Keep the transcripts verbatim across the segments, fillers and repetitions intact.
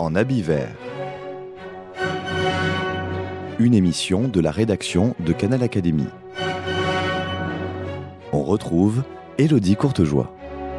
en habit vert. Une émission de la rédaction de Canal Académie. On retrouve Élodie Courtejoie.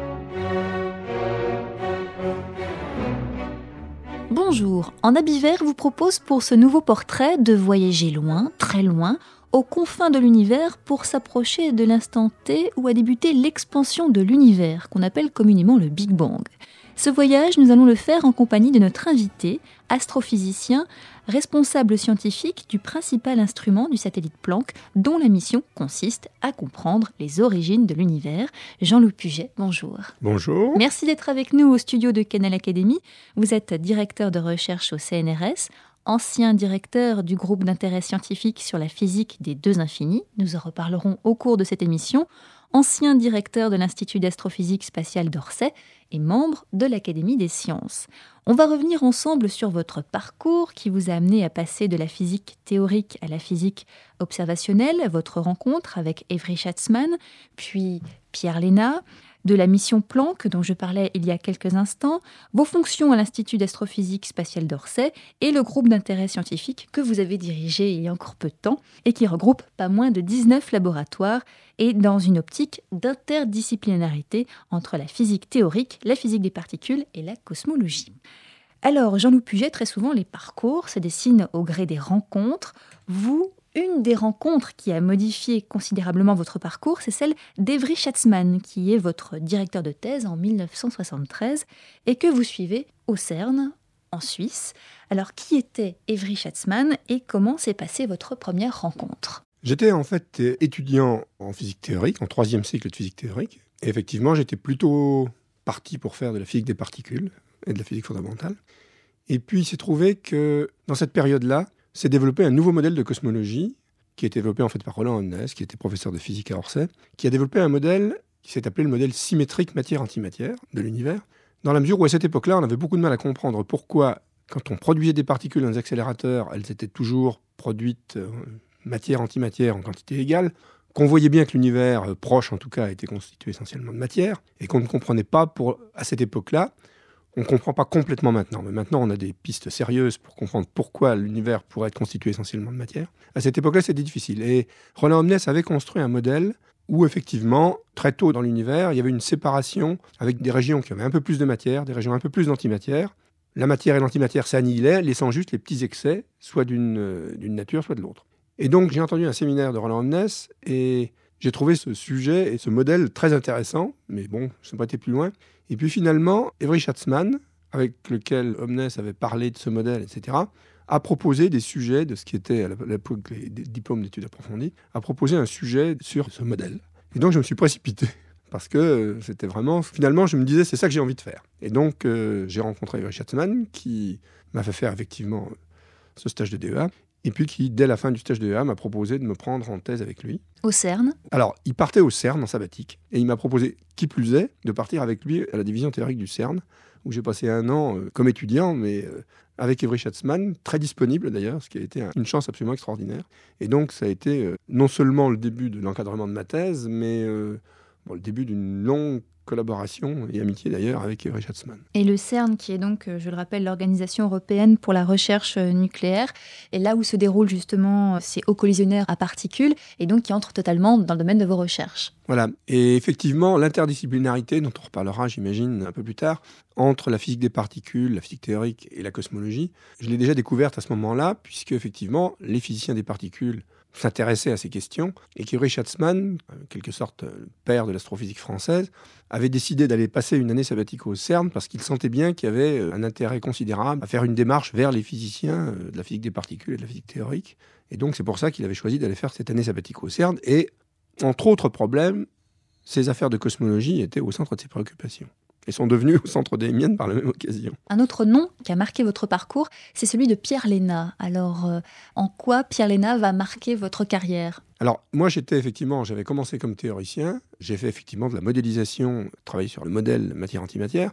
Bonjour, En habit vert vous propose pour ce nouveau portrait de voyager loin, très loin, aux confins de l'univers pour s'approcher de l'instant T où a débuté l'expansion de l'univers, qu'on appelle communément le Big Bang. Ce voyage, nous allons le faire en compagnie de notre invité, astrophysicien, responsable scientifique du principal instrument du satellite Planck, dont la mission consiste à comprendre les origines de l'univers. Jean-Loup Puget, bonjour. Bonjour. Merci d'être avec nous au studio de Canal Académie. Vous êtes directeur de recherche au C N R S, ancien directeur du groupe d'intérêt scientifique sur la physique des deux infinis. Nous en reparlerons au cours de cette émission. Ancien directeur de l'Institut d'astrophysique spatiale d'Orsay et membre de l'Académie des sciences. On va revenir ensemble sur votre parcours qui vous a amené à passer de la physique théorique à la physique observationnelle, votre rencontre avec Avery Schatzman, puis Pierre Léna, de la mission Planck dont je parlais il y a quelques instants, vos fonctions à l'Institut d'astrophysique spatiale d'Orsay et le groupe d'intérêt scientifique que vous avez dirigé il y a encore peu de temps et qui regroupe pas moins de dix-neuf laboratoires et dans une optique d'interdisciplinarité entre la physique théorique, la physique des particules et la cosmologie. Alors, Jean-Loup Puget, très souvent les parcours se dessinent au gré des rencontres. Vous, une des rencontres qui a modifié considérablement votre parcours, c'est celle d'Avery Schatzman, qui est votre directeur de thèse en mille neuf cent soixante-treize et que vous suivez au CERN, en Suisse. Alors, qui était Avery Schatzman et comment s'est passée votre première rencontre ? J'étais en fait étudiant en physique théorique, en troisième cycle de physique théorique. Et effectivement, j'étais plutôt parti pour faire de la physique des particules et de la physique fondamentale. Et puis, il s'est trouvé que dans cette période-là, s'est développé un nouveau modèle de cosmologie qui a été développé en fait par Roland Omnès, qui était professeur de physique à Orsay, qui a développé un modèle qui s'est appelé le modèle symétrique matière-antimatière de l'univers, dans la mesure où à cette époque-là, on avait beaucoup de mal à comprendre pourquoi, quand on produisait des particules dans les accélérateurs, elles étaient toujours produites euh, matière-antimatière en quantité égale, qu'on voyait bien que l'univers, euh, proche en tout cas, était constitué essentiellement de matière, et qu'on ne comprenait pas pour, à cette époque-là. On ne comprend pas complètement maintenant, mais maintenant on a des pistes sérieuses pour comprendre pourquoi l'univers pourrait être constitué essentiellement de matière. À cette époque-là, c'était difficile. Et Roland Omnès avait construit un modèle où effectivement, très tôt dans l'univers, il y avait une séparation avec des régions qui avaient un peu plus de matière, des régions un peu plus d'antimatière. La matière et l'antimatière s'annihilaient, laissant juste les petits excès, soit d'une, euh, d'une nature, soit de l'autre. Et donc j'ai entendu un séminaire de Roland Omnès et j'ai trouvé ce sujet et ce modèle très intéressant, mais bon, je n'ai pas été plus loin. Et puis finalement, Avery Schatzman, avec lequel Omnès avait parlé de ce modèle, et cetera, a proposé des sujets de ce qui était à l'époque les diplômes d'études approfondies, a proposé un sujet sur ce modèle. Et donc je me suis précipité, parce que c'était vraiment... Finalement, je me disais, c'est ça que j'ai envie de faire. Et donc euh, j'ai rencontré Avery Schatzman, qui m'a fait faire effectivement ce stage de D E A, et puis qui, dès la fin du stage de D E A, m'a proposé de me prendre en thèse avec lui. Au CERN ? Alors, il partait au CERN en sabbatique, et il m'a proposé, qui plus est, de partir avec lui à la division théorique du CERN, où j'ai passé un an euh, comme étudiant, mais euh, avec Avery Schatzman, très disponible d'ailleurs, ce qui a été un, une chance absolument extraordinaire. Et donc, ça a été euh, non seulement le début de l'encadrement de ma thèse, mais euh, bon, le début d'une longue collaboration et amitié d'ailleurs avec Avery Schatzman. Et le CERN, qui est donc, je le rappelle, l'Organisation européenne pour la recherche nucléaire, est là où se déroulent justement ces hauts collisionnaires à particules, et donc qui entre totalement dans le domaine de vos recherches. Voilà, et effectivement, l'interdisciplinarité, dont on reparlera, j'imagine, un peu plus tard, entre la physique des particules, la physique théorique et la cosmologie, je l'ai déjà découverte à ce moment-là, puisque effectivement, les physiciens des particules s'intéressaient à ces questions, et qu'Avery Schatzman, en quelque sorte le père de l'astrophysique française, avait décidé d'aller passer une année sabbatique au CERN parce qu'il sentait bien qu'il y avait un intérêt considérable à faire une démarche vers les physiciens de la physique des particules et de la physique théorique. Et donc c'est pour ça qu'il avait choisi d'aller faire cette année sabbatique au CERN. Et entre autres problèmes, ces affaires de cosmologie étaient au centre de ses préoccupations. Et sont devenus au centre des miennes par la même occasion. Un autre nom qui a marqué votre parcours, c'est celui de Pierre Léna. Alors, euh, en quoi Pierre Léna va marquer votre carrière ? Alors, moi, j'étais effectivement, j'avais commencé comme théoricien. J'ai fait effectivement de la modélisation, travaillé sur le modèle matière-antimatière.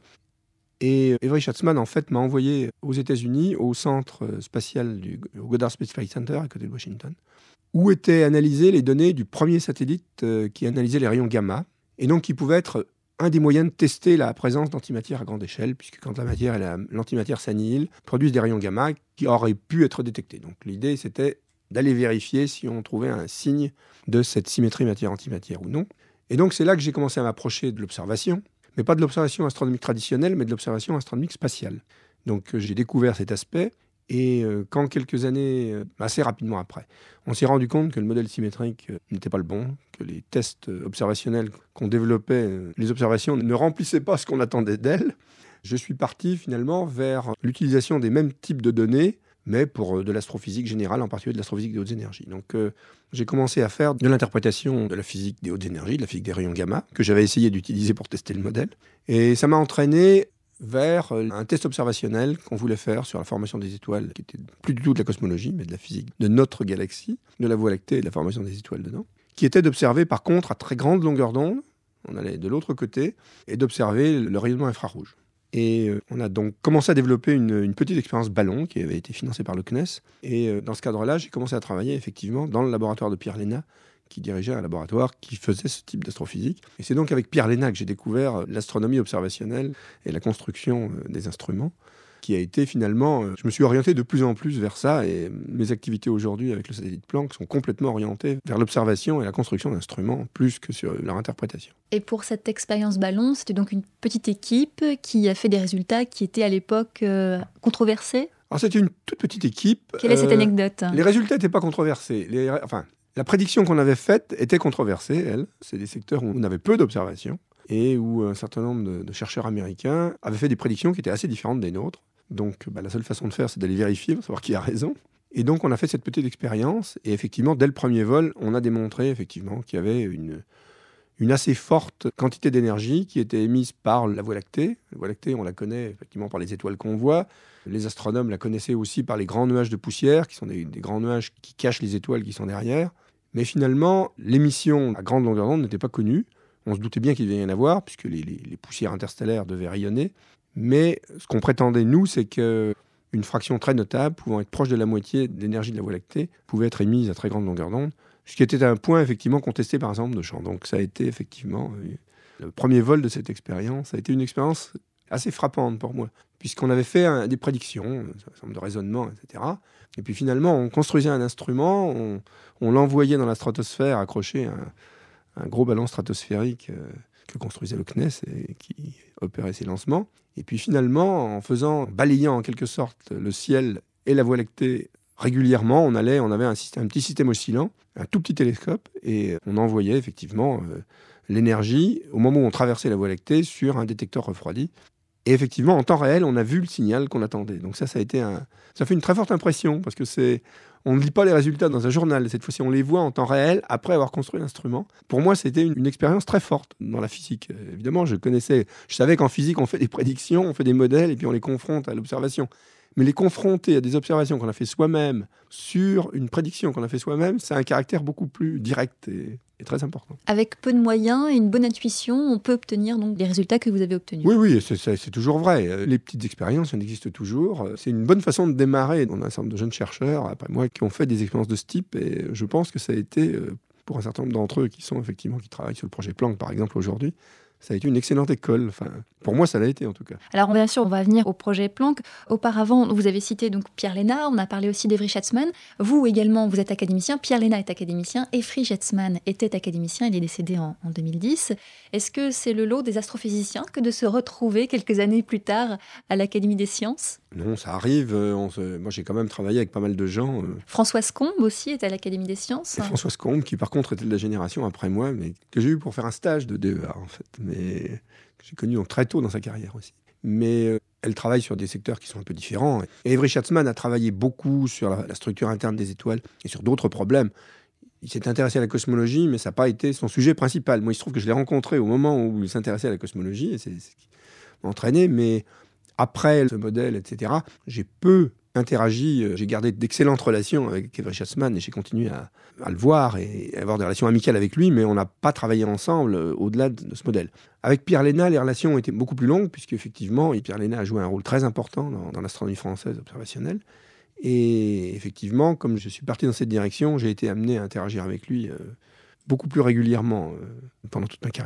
Et Avery Schatzman, en fait, m'a envoyé aux États-Unis, au centre spatial du au Goddard Space Flight Center, à côté de Washington, où étaient analysées les données du premier satellite euh, qui analysait les rayons gamma, et donc qui pouvait être un des moyens de tester la présence d'antimatière à grande échelle, puisque quand la matière et la, l'antimatière s'annihilent, produisent des rayons gamma qui auraient pu être détectés. Donc l'idée, c'était d'aller vérifier si on trouvait un signe de cette symétrie matière-antimatière ou non. Et donc c'est là que j'ai commencé à m'approcher de l'observation, mais pas de l'observation astronomique traditionnelle, mais de l'observation astronomique spatiale. Donc euh, j'ai découvert cet aspect, et euh, quand quelques années, euh, assez rapidement après, on s'est rendu compte que le modèle symétrique euh, n'était pas le bon, que les tests euh, observationnels qu'on développait, euh, les observations ne remplissaient pas ce qu'on attendait d'elles, je suis parti finalement vers l'utilisation des mêmes types de données, mais pour euh, de l'astrophysique générale, en particulier de l'astrophysique des hautes énergies. Donc euh, j'ai commencé à faire de l'interprétation de la physique des hautes énergies, de la physique des rayons gamma, que j'avais essayé d'utiliser pour tester le modèle. Et ça m'a entraîné vers un test observationnel qu'on voulait faire sur la formation des étoiles, qui était plus du tout de la cosmologie, mais de la physique de notre galaxie, de la Voie lactée et de la formation des étoiles dedans, qui était d'observer par contre à très grande longueur d'onde, on allait de l'autre côté, et d'observer le rayonnement infrarouge. Et euh, on a donc commencé à développer une, une petite expérience ballon qui avait été financée par le C N E S. Et euh, dans ce cadre-là, j'ai commencé à travailler effectivement dans le laboratoire de Pierre Léna, qui dirigeait un laboratoire qui faisait ce type d'astrophysique. Et c'est donc avec Pierre Léna que j'ai découvert l'astronomie observationnelle et la construction des instruments, qui a été finalement... Je me suis orienté de plus en plus vers ça, et mes activités aujourd'hui avec le satellite Planck sont complètement orientées vers l'observation et la construction d'instruments, plus que sur leur interprétation. Et pour cette expérience ballon, c'était donc une petite équipe qui a fait des résultats qui étaient à l'époque euh, controversés ? Alors c'était une toute petite équipe. Quelle est cette euh, anecdote ? Les résultats n'étaient pas controversés. Les, enfin... La prédiction qu'on avait faite était controversée, elle. C'est des secteurs où on avait peu d'observations et où un certain nombre de, de chercheurs américains avaient fait des prédictions qui étaient assez différentes des nôtres. Donc bah, la seule façon de faire, c'est d'aller vérifier pour savoir qui a raison. Et donc on a fait cette petite expérience et effectivement, dès le premier vol, on a démontré effectivement qu'il y avait une, une assez forte quantité d'énergie qui était émise par la Voie lactée. La Voie lactée, on la connaît effectivement par les étoiles qu'on voit. Les astronomes la connaissaient aussi par les grands nuages de poussière, qui sont des, des grands nuages qui cachent les étoiles qui sont derrière. Mais finalement, l'émission à grande longueur d'onde n'était pas connue. On se doutait bien qu'il devait y en avoir, puisque les, les, les poussières interstellaires devaient rayonner. Mais ce qu'on prétendait, nous, c'est qu'une fraction très notable, pouvant être proche de la moitié de l'énergie de la Voie lactée, pouvait être émise à très grande longueur d'onde, ce qui était un point effectivement contesté par un certain nombre de champs. Donc ça a été effectivement le premier vol de cette expérience. Ça a été une expérience assez frappante pour moi, puisqu'on avait fait un, des prédictions, un certain nombre de raisonnements, et cetera. Et puis finalement, on construisait un instrument, on, on l'envoyait dans la stratosphère, accroché à un, un gros ballon stratosphérique euh, que construisait le C N E S et qui opérait ses lancements. Et puis finalement, en faisant, balayant en quelque sorte le ciel et la Voie lactée régulièrement, on allait, on avait un, système, un petit système oscillant, un tout petit télescope, et on envoyait effectivement euh, l'énergie au moment où on traversait la Voie lactée sur un détecteur refroidi. Et effectivement, en temps réel, on a vu le signal qu'on attendait. Donc ça, ça a été un, ça fait une très forte impression parce que c'est, on ne lit pas les résultats dans un journal. Cette fois-ci, on les voit en temps réel après avoir construit l'instrument. Pour moi, c'était une, une expérience très forte dans la physique. Euh, évidemment, je connaissais, je savais qu'en physique, on fait des prédictions, on fait des modèles et puis on les confronte à l'observation. Mais les confronter à des observations qu'on a fait soi-même sur une prédiction qu'on a fait soi-même, c'est un caractère beaucoup plus direct et, et très important. Avec peu de moyens et une bonne intuition, on peut obtenir donc les résultats que vous avez obtenus. Oui, oui, c'est, c'est, c'est toujours vrai. Les petites expériences, elles existent toujours. C'est une bonne façon de démarrer. On a un certain nombre de jeunes chercheurs, après moi, qui ont fait des expériences de ce type et je pense que ça a été, pour un certain nombre d'entre eux qui sont effectivement, qui travaillent sur le projet Planck, par exemple, aujourd'hui, ça a été une excellente école. Enfin, pour moi, ça l'a été en tout cas. Alors, bien sûr, on va venir au projet Planck. Auparavant, vous avez cité donc Pierre Léna, on a parlé aussi d'Every Schatzman. Vous également, vous êtes académicien. Pierre Léna est académicien. Every Schatzman était académicien. Il est décédé en, en deux mille dix. Est-ce que c'est le lot des astrophysiciens que de se retrouver quelques années plus tard à l'Académie des sciences ? Non, ça arrive. On se... Moi, j'ai quand même travaillé avec pas mal de gens. Françoise Combe aussi est à l'Académie des sciences. Et Françoise Combe, qui par contre était de la génération après moi, mais que j'ai eu pour faire un stage de D E A en fait, mais que j'ai connu donc très tôt dans sa carrière aussi. Mais euh, elle travaille sur des secteurs qui sont un peu différents. Et Every Schatzman a travaillé beaucoup sur la, la structure interne des étoiles et sur d'autres problèmes. Il s'est intéressé à la cosmologie, mais ça n'a pas été son sujet principal. Moi, il se trouve que je l'ai rencontré au moment où il s'intéressait à la cosmologie, et c'est, c'est ce qui m'a entraîné, mais après ce modèle, et cetera, j'ai peu interagi, j'ai gardé d'excellentes relations avec Every Schatzman et j'ai continué à, à le voir et à avoir des relations amicales avec lui, mais on n'a pas travaillé ensemble au-delà de, de ce modèle. Avec Pierre Léna, les relations ont été beaucoup plus longues, puisqu'effectivement, Pierre Léna a joué un rôle très important dans, dans l'astronomie française observationnelle. Et effectivement, comme je suis parti dans cette direction, j'ai été amené à interagir avec lui euh, beaucoup plus régulièrement euh, pendant toute ma carrière.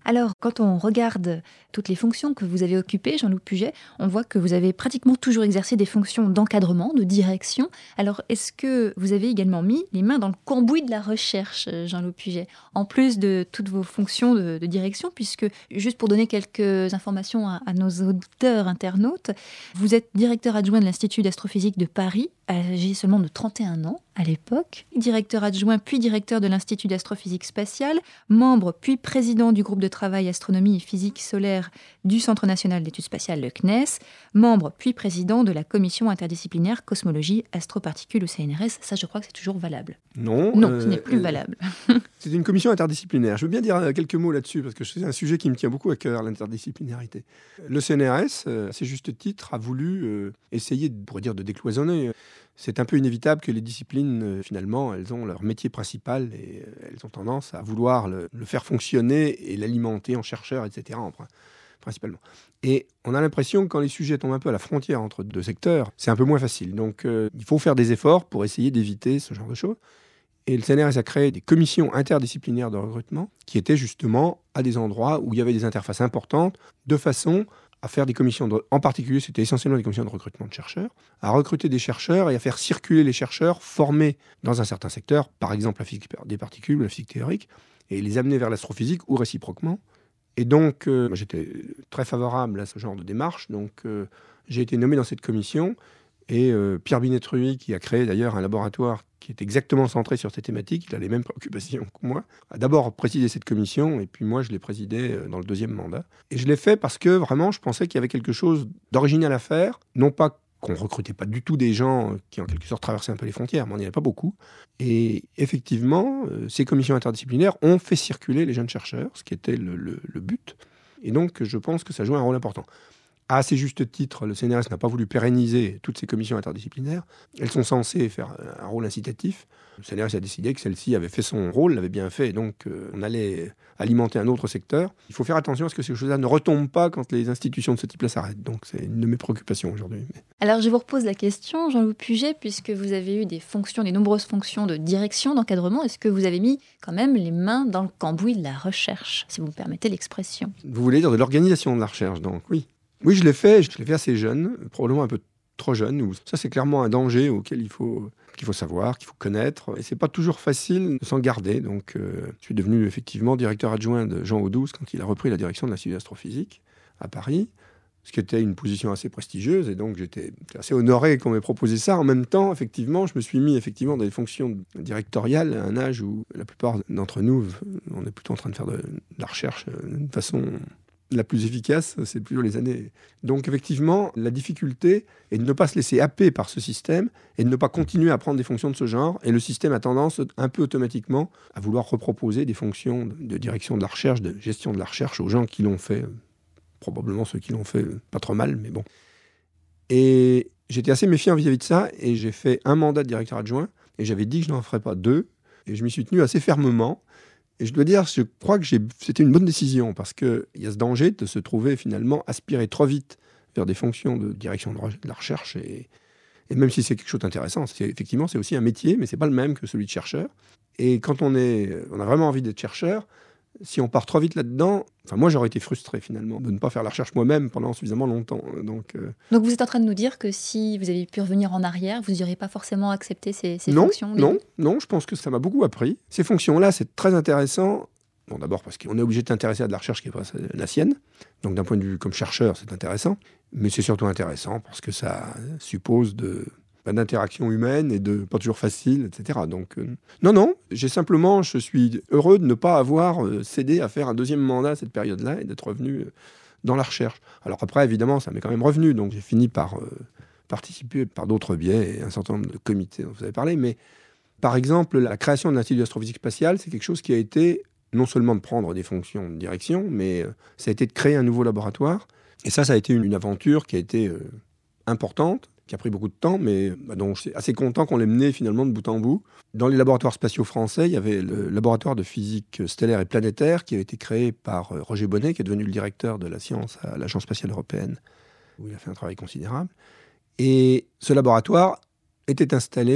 Alors, quand on regarde toutes les fonctions que vous avez occupées, Jean-Loup Puget, on voit que vous avez pratiquement toujours exercé des fonctions d'encadrement, de direction. Alors, est-ce que vous avez également mis les mains dans le cambouis de la recherche, Jean-Loup Puget, en plus de toutes vos fonctions de, de direction, puisque, juste pour donner quelques informations à, à nos auditeurs internautes, vous êtes directeur adjoint de l'Institut d'astrophysique de Paris, âgé seulement de trente et un ans à l'époque, directeur adjoint puis directeur de l'Institut d'astrophysique spatiale, membre puis président du groupe de travail astronomie et physique solaire du Centre national d'études spatiales, le C N E S, membre puis président de la commission interdisciplinaire cosmologie astroparticules au C N R S. Ça, je crois que c'est toujours valable. Non, non, euh, ce n'est plus euh, valable. C'est une commission interdisciplinaire. Je veux bien dire quelques mots là-dessus, parce que c'est un sujet qui me tient beaucoup à cœur, l'interdisciplinarité. Le C N R S, euh, à ses justes titres, a voulu euh, essayer, on pourrait dire, de décloisonner. C'est un peu inévitable que les disciplines, euh, finalement, elles ont leur métier principal et euh, elles ont tendance à vouloir le, le faire fonctionner et l'alimenter en chercheurs, et cetera, en, principalement. Et on a l'impression que quand les sujets tombent un peu à la frontière entre deux secteurs, c'est un peu moins facile. Donc, euh, il faut faire des efforts pour essayer d'éviter ce genre de choses. Et le C N R S a créé des commissions interdisciplinaires de recrutement qui étaient justement à des endroits où il y avait des interfaces importantes, de façon à faire des commissions, de, en particulier c'était essentiellement des commissions de recrutement de chercheurs, à recruter des chercheurs et à faire circuler les chercheurs formés dans un certain secteur, par exemple la physique des particules, la physique théorique, et les amener vers l'astrophysique ou réciproquement. Et donc, euh, moi, j'étais très favorable à ce genre de démarche, donc euh, j'ai été nommé dans cette commission, et euh, Pierre Binet-Truy, qui a créé d'ailleurs un laboratoire qui est exactement centré sur ces thématiques, il a les mêmes préoccupations que moi, a d'abord présidé cette commission, et puis moi je l'ai présidée dans le deuxième mandat. Et je l'ai fait parce que vraiment je pensais qu'il y avait quelque chose d'original à faire, non pas qu'on ne recrutait pas du tout des gens qui en quelque sorte traversaient un peu les frontières, mais on n'y avait pas beaucoup. Et effectivement, euh, ces commissions interdisciplinaires ont fait circuler les jeunes chercheurs, ce qui était le, le, le but. Et donc je pense que ça joue un rôle important. À assez juste titre, le C N R S n'a pas voulu pérenniser toutes ces commissions interdisciplinaires. Elles sont censées faire un rôle incitatif. Le C N R S a décidé que celle-ci avait fait son rôle, l'avait bien fait, et donc euh, on allait alimenter un autre secteur. Il faut faire attention à ce que ces choses-là ne retombent pas quand les institutions de ce type-là s'arrêtent. Donc c'est une de mes préoccupations aujourd'hui. Mais... Alors je vous repose la question, Jean-Loup Puget, puisque vous avez eu des fonctions, des nombreuses fonctions de direction, d'encadrement, est-ce que vous avez mis quand même les mains dans le cambouis de la recherche, si vous me permettez l'expression? Vous voulez dire de l'organisation de la recherche, donc oui. Oui, je l'ai fait, je l'ai fait assez jeune, probablement un peu trop jeune. Ça, c'est clairement un danger auquel il faut, qu'il faut savoir, qu'il faut connaître. Et c'est pas toujours facile de s'en garder. Donc, euh, je suis devenu effectivement directeur adjoint de Jean Audouze quand il a repris la direction de l'Institut d'astrophysique à Paris, ce qui était une position assez prestigieuse. Et donc, j'étais assez honoré qu'on m'ait proposé ça. En même temps, effectivement, je me suis mis effectivement dans des fonctions directoriales à un âge où la plupart d'entre nous, on est plutôt en train de faire de, de la recherche de façon... la plus efficace, c'est plutôt les années. Donc effectivement, la difficulté est de ne pas se laisser happer par ce système et de ne pas continuer à prendre des fonctions de ce genre. Et le système a tendance, un peu automatiquement, à vouloir reproposer des fonctions de direction de la recherche, de gestion de la recherche aux gens qui l'ont fait. Probablement ceux qui l'ont fait pas trop mal, mais bon. Et j'étais assez méfiant vis-à-vis de ça et j'ai fait un mandat de directeur adjoint et j'avais dit que je n'en ferais pas deux. Et je m'y suis tenu assez fermement. Et je dois dire, je crois que j'ai... c'était une bonne décision parce qu'il y a ce danger de se trouver finalement aspiré trop vite vers des fonctions de direction de la recherche. Et, et même si c'est quelque chose d'intéressant, c'est, effectivement, c'est aussi un métier, mais ce n'est pas le même que celui de chercheur. Et quand on, est, on a vraiment envie d'être chercheur, si on part trop vite là-dedans, enfin moi j'aurais été frustré finalement de ne pas faire la recherche moi-même pendant suffisamment longtemps. Donc, euh... Donc vous êtes en train de nous dire que si vous avez pu revenir en arrière, vous n'auriez pas forcément accepté ces, ces non, fonctions? Non, non, je pense que ça m'a beaucoup appris. Ces fonctions-là, c'est très intéressant. Bon, d'abord parce qu'on est obligé de s'intéresser à de la recherche qui n'est pas la sienne. Donc d'un point de vue comme chercheur, c'est intéressant. Mais c'est surtout intéressant parce que ça suppose de... d'interaction humaine et de pas toujours facile, et cetera. Donc, euh, non, non, j'ai simplement, je suis heureux de ne pas avoir euh, cédé à faire un deuxième mandat à cette période-là et d'être revenu euh, dans la recherche. Alors après, évidemment, ça m'est quand même revenu, donc j'ai fini par euh, participer par d'autres biais et un certain nombre de comités dont vous avez parlé, mais par exemple, la création de l'Institut d'astrophysique spatiale, c'est quelque chose qui a été non seulement de prendre des fonctions de direction, mais euh, ça a été de créer un nouveau laboratoire. Et ça, ça a été une, une aventure qui a été euh, importante, qui a pris beaucoup de temps, mais bah, donc, je suis assez content qu'on l'ait mené finalement de bout en bout. Dans les laboratoires spatiaux français, il y avait le laboratoire de physique stellaire et planétaire qui avait été créé par euh, Roger Bonnet, qui est devenu le directeur de la science à l'Agence spatiale européenne, où il a fait un travail considérable. Et ce laboratoire était installé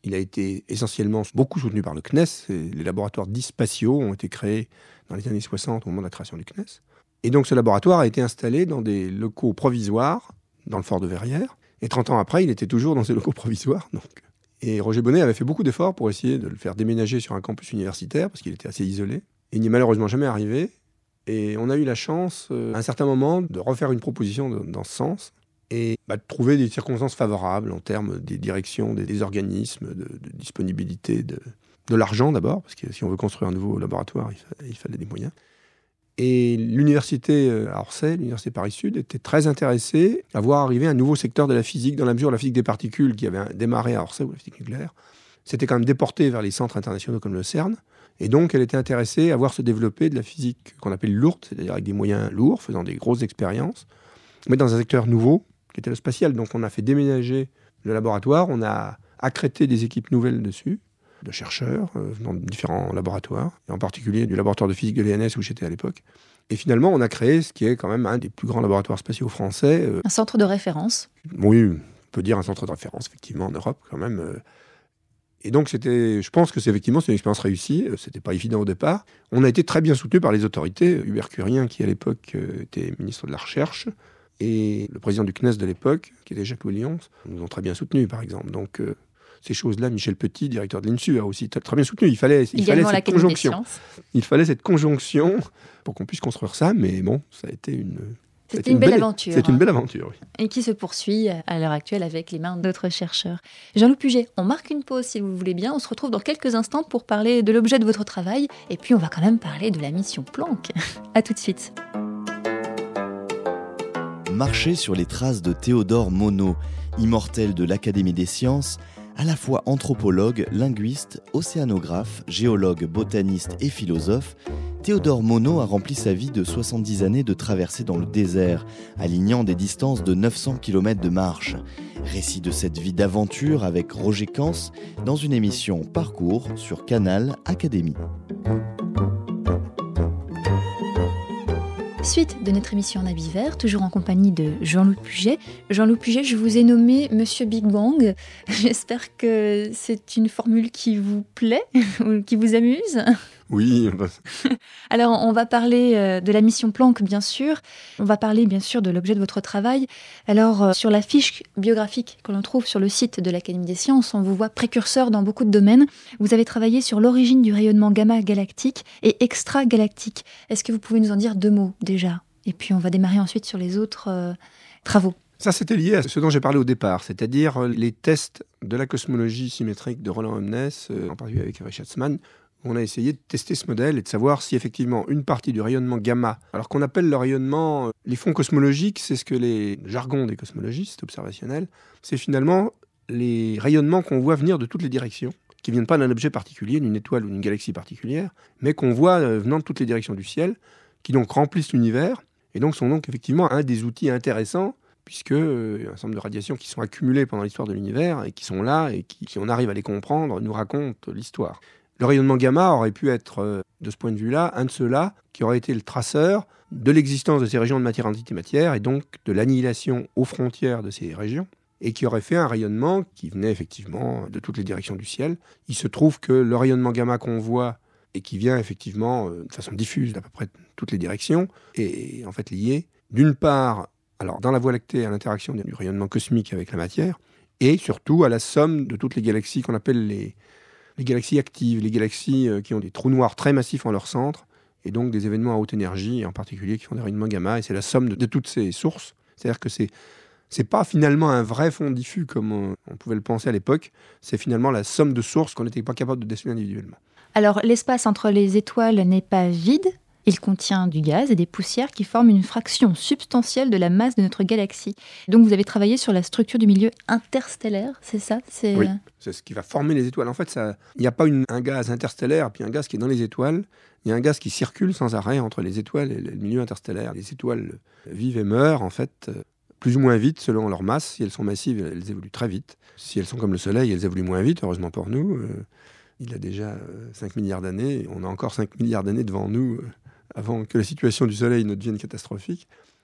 Il a été essentiellement beaucoup soutenu par le C N E S. Et les laboratoires dits spatiaux ont été créés dans les années soixante au moment de la création du C N E S. Et donc ce laboratoire a été installé dans des locaux provisoires dans le fort de Verrières. Et trente ans après, il était toujours dans ces locaux provisoires. Donc. Et Roger Bonnet avait fait beaucoup d'efforts pour essayer de le faire déménager sur un campus universitaire parce qu'il était assez isolé. Il n'y est malheureusement jamais arrivé. Et on a eu la chance, euh, à un certain moment, de refaire une proposition de, dans ce sens et bah, de trouver des circonstances favorables en termes des directions, des, des organismes, de, de disponibilité de, de l'argent d'abord, parce que si on veut construire un nouveau laboratoire, il, fa- il fallait des moyens. Et l'université à Orsay, l'université Paris-Sud, était très intéressée à voir arriver un nouveau secteur de la physique, dans la mesure où la physique des particules, qui avait démarré à Orsay, ou la physique nucléaire, s'était quand même déportée vers les centres internationaux comme le CERN. Et donc, elle était intéressée à voir se développer de la physique qu'on appelle lourde, c'est-à-dire avec des moyens lourds, faisant des grosses expériences, mais dans un secteur nouveau, qui était le spatial. Donc, on a fait déménager le laboratoire, on a accrété des équipes nouvelles dessus, de chercheurs euh, dans différents laboratoires, et en particulier du laboratoire de physique de l'E N S où j'étais à l'époque. Et finalement, on a créé ce qui est quand même un des plus grands laboratoires spatiaux français. Euh, Un centre de référence. oui, on peut dire un centre de référence, effectivement, en Europe, quand même. Euh, Et donc, c'était, je pense que c'est effectivement c'est une expérience réussie. C'était pas évident au départ. On a été très bien soutenu par les autorités. Hubert Curien, qui à l'époque euh, était ministre de la Recherche, et le président du C N E S de l'époque, qui était Jacques Louis Lyons, nous ont très bien soutenus, par exemple. Donc, euh, ces choses-là, Michel Petit, directeur de l'I N S U, a aussi t- très bien soutenu. Il fallait, il fallait cette conjonction. Il fallait cette conjonction pour qu'on puisse construire ça. Mais bon, ça a été une. C'est une, une belle, belle aventure. C'est hein. une belle aventure, oui. Et qui se poursuit à l'heure actuelle avec les mains d'autres chercheurs. Jean-Loup Puget, on marque une pause si vous voulez bien. On se retrouve dans quelques instants pour parler de l'objet de votre travail. Et puis on va quand même parler de la mission Planck. À tout de suite. Marcher sur les traces de Théodore Monod, immortel de l'Académie des sciences, à la fois anthropologue, linguiste, océanographe, géologue, botaniste et philosophe, Théodore Monod a rempli sa vie de soixante-dix années de traversée dans le désert, alignant des distances de neuf cents kilomètres de marche. Récit de cette vie d'aventure avec Roger Cans dans une émission Parcours sur Canal Académie. Suite de notre émission en habit vert, toujours en compagnie de Jean-Loup Puget. Jean-Loup Puget, je vous ai nommé Monsieur Big Bang. J'espère que c'est une formule qui vous plaît ou qui vous amuse. Oui. Alors, on va parler de la mission Planck, bien sûr. On va parler, bien sûr, de l'objet de votre travail. Alors, sur la fiche biographique que l'on trouve sur le site de l'Académie des sciences, on vous voit précurseur dans beaucoup de domaines. Vous avez travaillé sur l'origine du rayonnement gamma galactique et extragalactique. Est-ce que vous pouvez nous en dire deux mots, déjà ? Et puis, on va démarrer ensuite sur les autres euh, travaux. Ça, c'était lié à ce dont j'ai parlé au départ, c'est-à-dire les tests de la cosmologie symétrique de Roland Omnes, euh, en particulier avec Erich Schatzmann. On a essayé de tester ce modèle et de savoir si effectivement une partie du rayonnement gamma, alors qu'on appelle le rayonnement, les fonds cosmologiques, c'est ce que les jargons des cosmologistes observationnels, c'est finalement les rayonnements qu'on voit venir de toutes les directions, qui ne viennent pas d'un objet particulier, d'une étoile ou d'une galaxie particulière, mais qu'on voit venant de toutes les directions du ciel, qui donc remplissent l'univers, et donc sont donc effectivement un des outils intéressants, puisque euh, y a un certain nombre de radiations qui sont accumulées pendant l'histoire de l'univers, et qui sont là, et qui, si on arrive à les comprendre, nous racontent l'histoire. Le rayonnement gamma aurait pu être, euh, de ce point de vue-là, un de ceux-là qui aurait été le traceur de l'existence de ces régions de matière-antimaterière et donc de l'annihilation aux frontières de ces régions, et qui aurait fait un rayonnement qui venait effectivement de toutes les directions du ciel. Il se trouve que le rayonnement gamma qu'on voit et qui vient effectivement euh, de façon diffuse d'à peu près toutes les directions est en fait lié, d'une part, alors dans la Voie lactée, à l'interaction du rayonnement cosmique avec la matière, et surtout à la somme de toutes les galaxies qu'on appelle les les galaxies actives, les galaxies qui ont des trous noirs très massifs en leur centre, et donc des événements à haute énergie, et en particulier qui font des rayonnements gamma, et c'est la somme de, de toutes ces sources. C'est-à-dire que c'est c'est pas finalement un vrai fond diffus comme on, on pouvait le penser à l'époque, c'est finalement la somme de sources qu'on n'était pas capable de déceler individuellement. Alors, l'espace entre les étoiles n'est pas vide. Il contient du gaz et des poussières qui forment une fraction substantielle de la masse de notre galaxie. Donc vous avez travaillé sur la structure du milieu interstellaire, c'est ça ? c'est... Oui, c'est ce qui va former les étoiles. En fait, ça, il n'y a pas une, un gaz interstellaire puis un gaz qui est dans les étoiles. Il y a un gaz qui circule sans arrêt entre les étoiles et le milieu interstellaire. Les étoiles vivent et meurent, en fait, plus ou moins vite selon leur masse. Si elles sont massives, elles évoluent très vite. Si elles sont comme le Soleil, elles évoluent moins vite, heureusement pour nous. Euh, il a déjà euh, cinq milliards d'années. On a encore cinq milliards d'années devant nous. Euh, avant que la situation du Soleil ne devienne catastrophique.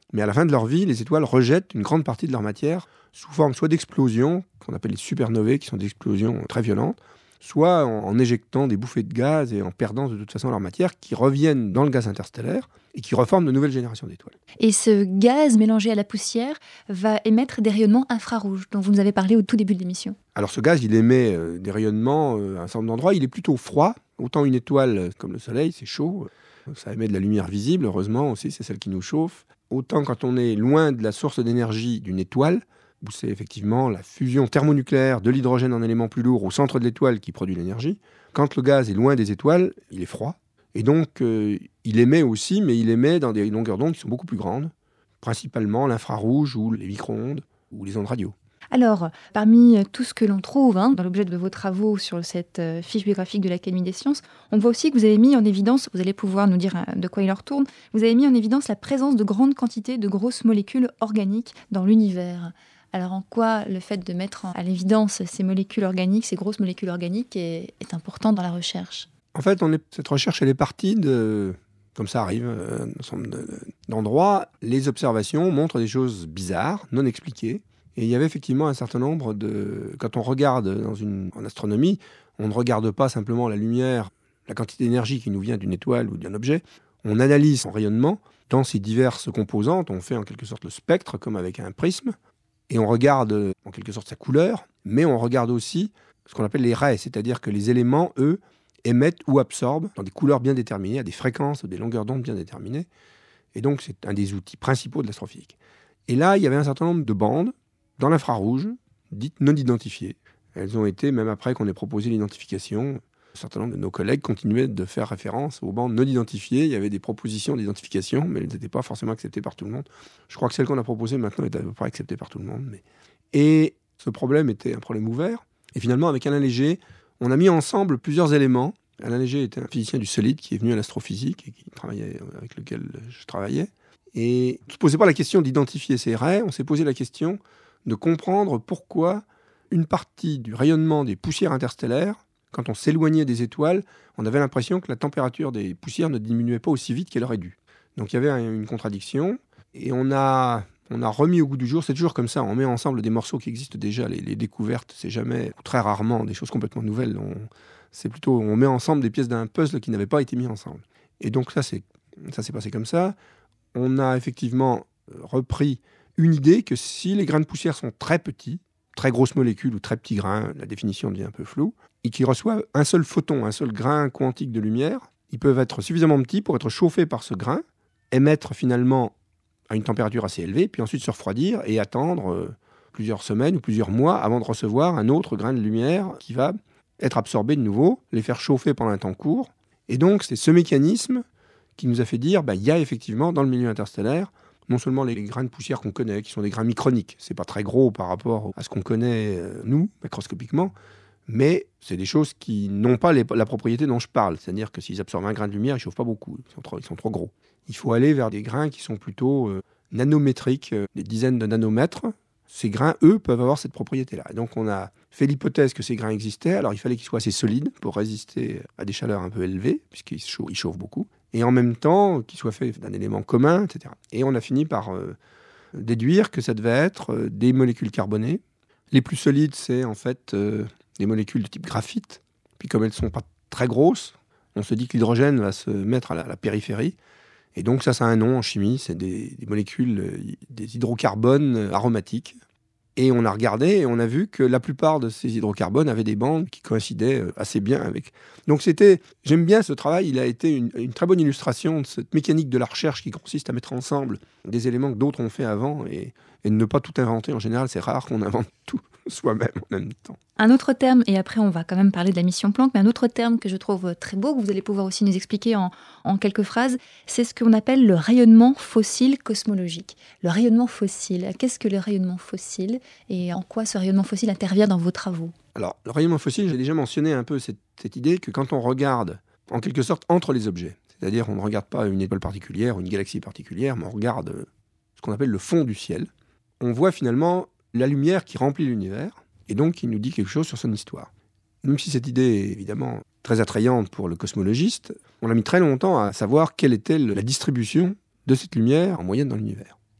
Mais à la fin de leur vie, les étoiles rejettent une grande partie de leur matière sous forme soit d'explosions, qu'on appelle les supernovae, qui sont des explosions très violentes, soit en, en éjectant des bouffées de gaz et en perdant de toute façon leur matière, qui reviennent dans le gaz interstellaire et qui reforment de nouvelles générations d'étoiles. Et ce gaz mélangé à la poussière va émettre des rayonnements infrarouges, dont vous nous avez parlé au tout début de l'émission. Alors ce gaz, il émet euh, des rayonnements euh, à un certain nombre d'endroits. Il est plutôt froid. Autant une étoile euh, comme le Soleil, c'est chaud. Ça émet de la lumière visible, heureusement aussi, c'est celle qui nous chauffe. Autant quand on est loin de la source d'énergie d'une étoile, où c'est effectivement la fusion thermonucléaire de l'hydrogène en élément plus lourd au centre de l'étoile qui produit l'énergie. Quand le gaz est loin des étoiles, il est froid. Et donc, euh, il émet aussi, mais il émet dans des longueurs d'onde qui sont beaucoup plus grandes, principalement l'infrarouge ou les micro-ondes ou les ondes radio. Alors, parmi tout ce que l'on trouve hein, dans l'objet de vos travaux sur cette euh, fiche biographique de l'Académie des sciences, on voit aussi que vous avez mis en évidence, vous allez pouvoir nous dire euh, de quoi il en retourne, vous avez mis en évidence la présence de grandes quantités de grosses molécules organiques dans l'univers. Alors en quoi le fait de mettre à l'évidence ces molécules organiques, ces grosses molécules organiques, est, est important dans la recherche ? En fait, on est, cette recherche, elle est partie de, comme ça arrive, euh, un certain nombre d'endroits. Les observations montrent des choses bizarres, non expliquées. Et il y avait effectivement un certain nombre de... Quand on regarde dans une, en astronomie, on ne regarde pas simplement la lumière, la quantité d'énergie qui nous vient d'une étoile ou d'un objet. On analyse son rayonnement dans ses diverses composantes. On fait en quelque sorte le spectre, comme avec un prisme. Et on regarde en quelque sorte sa couleur, mais on regarde aussi ce qu'on appelle les raies, c'est-à-dire que les éléments, eux, émettent ou absorbent dans des couleurs bien déterminées, à des fréquences ou des longueurs d'onde bien déterminées. Et donc, c'est un des outils principaux de l'astrophysique. Et là, il y avait un certain nombre de bandes dans l'infrarouge, dites non identifiées. Elles ont été, même après qu'on ait proposé l'identification, un certain nombre de nos collègues continuaient de faire référence aux bandes non identifiées. Il y avait des propositions d'identification, mais elles n'étaient pas forcément acceptées par tout le monde. Je crois que celle qu'on a proposée maintenant est à peu près acceptée par tout le monde. Mais... Et ce problème était un problème ouvert. Et finalement, avec Alain Léger, on a mis ensemble plusieurs éléments. Alain Léger était un physicien du solide qui est venu à l'astrophysique et qui travaillait, avec lequel je travaillais. Et on ne se posait pas la question d'identifier ces raies, on s'est posé la question de comprendre pourquoi une partie du rayonnement des poussières interstellaires, quand on s'éloignait des étoiles, on avait l'impression que la température des poussières ne diminuait pas aussi vite qu'elle aurait dû. Donc il y avait une contradiction, et on a, on a remis au goût du jour, c'est toujours comme ça, on met ensemble des morceaux qui existent déjà, les, les découvertes, c'est jamais, ou très rarement, des choses complètement nouvelles, on, c'est plutôt, on met ensemble des pièces d'un puzzle qui n'avaient pas été mis ensemble. Et donc ça, c'est, ça s'est passé comme ça. On a effectivement repris une idée que si les grains de poussière sont très petits, très grosses molécules ou très petits grains, la définition devient un peu floue, et qu'ils reçoivent un seul photon, un seul grain quantique de lumière, ils peuvent être suffisamment petits pour être chauffés par ce grain, émettre finalement à une température assez élevée, puis ensuite se refroidir et attendre euh, plusieurs semaines ou plusieurs mois avant de recevoir un autre grain de lumière qui va être absorbé de nouveau, les faire chauffer pendant un temps court. Et donc c'est ce mécanisme qui nous a fait dire, bah, y a effectivement dans le milieu interstellaire non seulement les grains de poussière qu'on connaît, qui sont des grains microniques, c'est pas très gros par rapport à ce qu'on connaît, euh, nous, macroscopiquement, mais c'est des choses qui n'ont pas les, la propriété dont je parle. C'est-à-dire que s'ils absorbent un grain de lumière, ils ne chauffent pas beaucoup, ils sont, trop, ils sont trop gros. Il faut aller vers des grains qui sont plutôt euh, nanométriques, euh, des dizaines de nanomètres. Ces grains, eux, peuvent avoir cette propriété-là. Et donc on a fait l'hypothèse que ces grains existaient, alors il fallait qu'ils soient assez solides pour résister à des chaleurs un peu élevées, puisqu'ils chauffent, ils chauffent beaucoup, et en même temps qu'ils soient faits d'un élément commun, et cetera. Et on a fini par euh, déduire que ça devait être euh, des molécules carbonées. Les plus solides, c'est en fait euh, des molécules de type graphite. Puis comme elles ne sont pas très grosses, on se dit que l'hydrogène va se mettre à la, à la périphérie. Et donc ça, ça a un nom en chimie, c'est des, des molécules, euh, des hydrocarbones aromatiques. Et on a regardé et on a vu que la plupart de ces hydrocarbones avaient des bandes qui coïncidaient assez bien avec. Donc c'était, j'aime bien ce travail, il a été une, une très bonne illustration de cette mécanique de la recherche qui consiste à mettre ensemble des éléments que d'autres ont fait avant et, et de ne pas tout inventer. En général, c'est rare qu'on invente tout soi-même en même temps. Un autre terme, et après on va quand même parler de la mission Planck, mais un autre terme que je trouve très beau, que vous allez pouvoir aussi nous expliquer en, en quelques phrases, c'est ce qu'on appelle le rayonnement fossile cosmologique. Le rayonnement fossile, qu'est-ce que le rayonnement fossile et en quoi ce rayonnement fossile intervient dans vos travaux ? Alors, le rayonnement fossile, j'ai déjà mentionné un peu cette, cette idée que quand on regarde, en quelque sorte, entre les objets, c'est-à-dire on ne regarde pas une étoile particulière ou une galaxie particulière, mais on regarde ce qu'on appelle le fond du ciel, on voit finalement la lumière qui remplit l'univers, et donc qui nous dit quelque chose sur son histoire. Même si cette idée est évidemment très attrayante pour le cosmologiste, on a mis très longtemps à savoir quelle était la distribution de cette lumière en moyenne dans l'univers.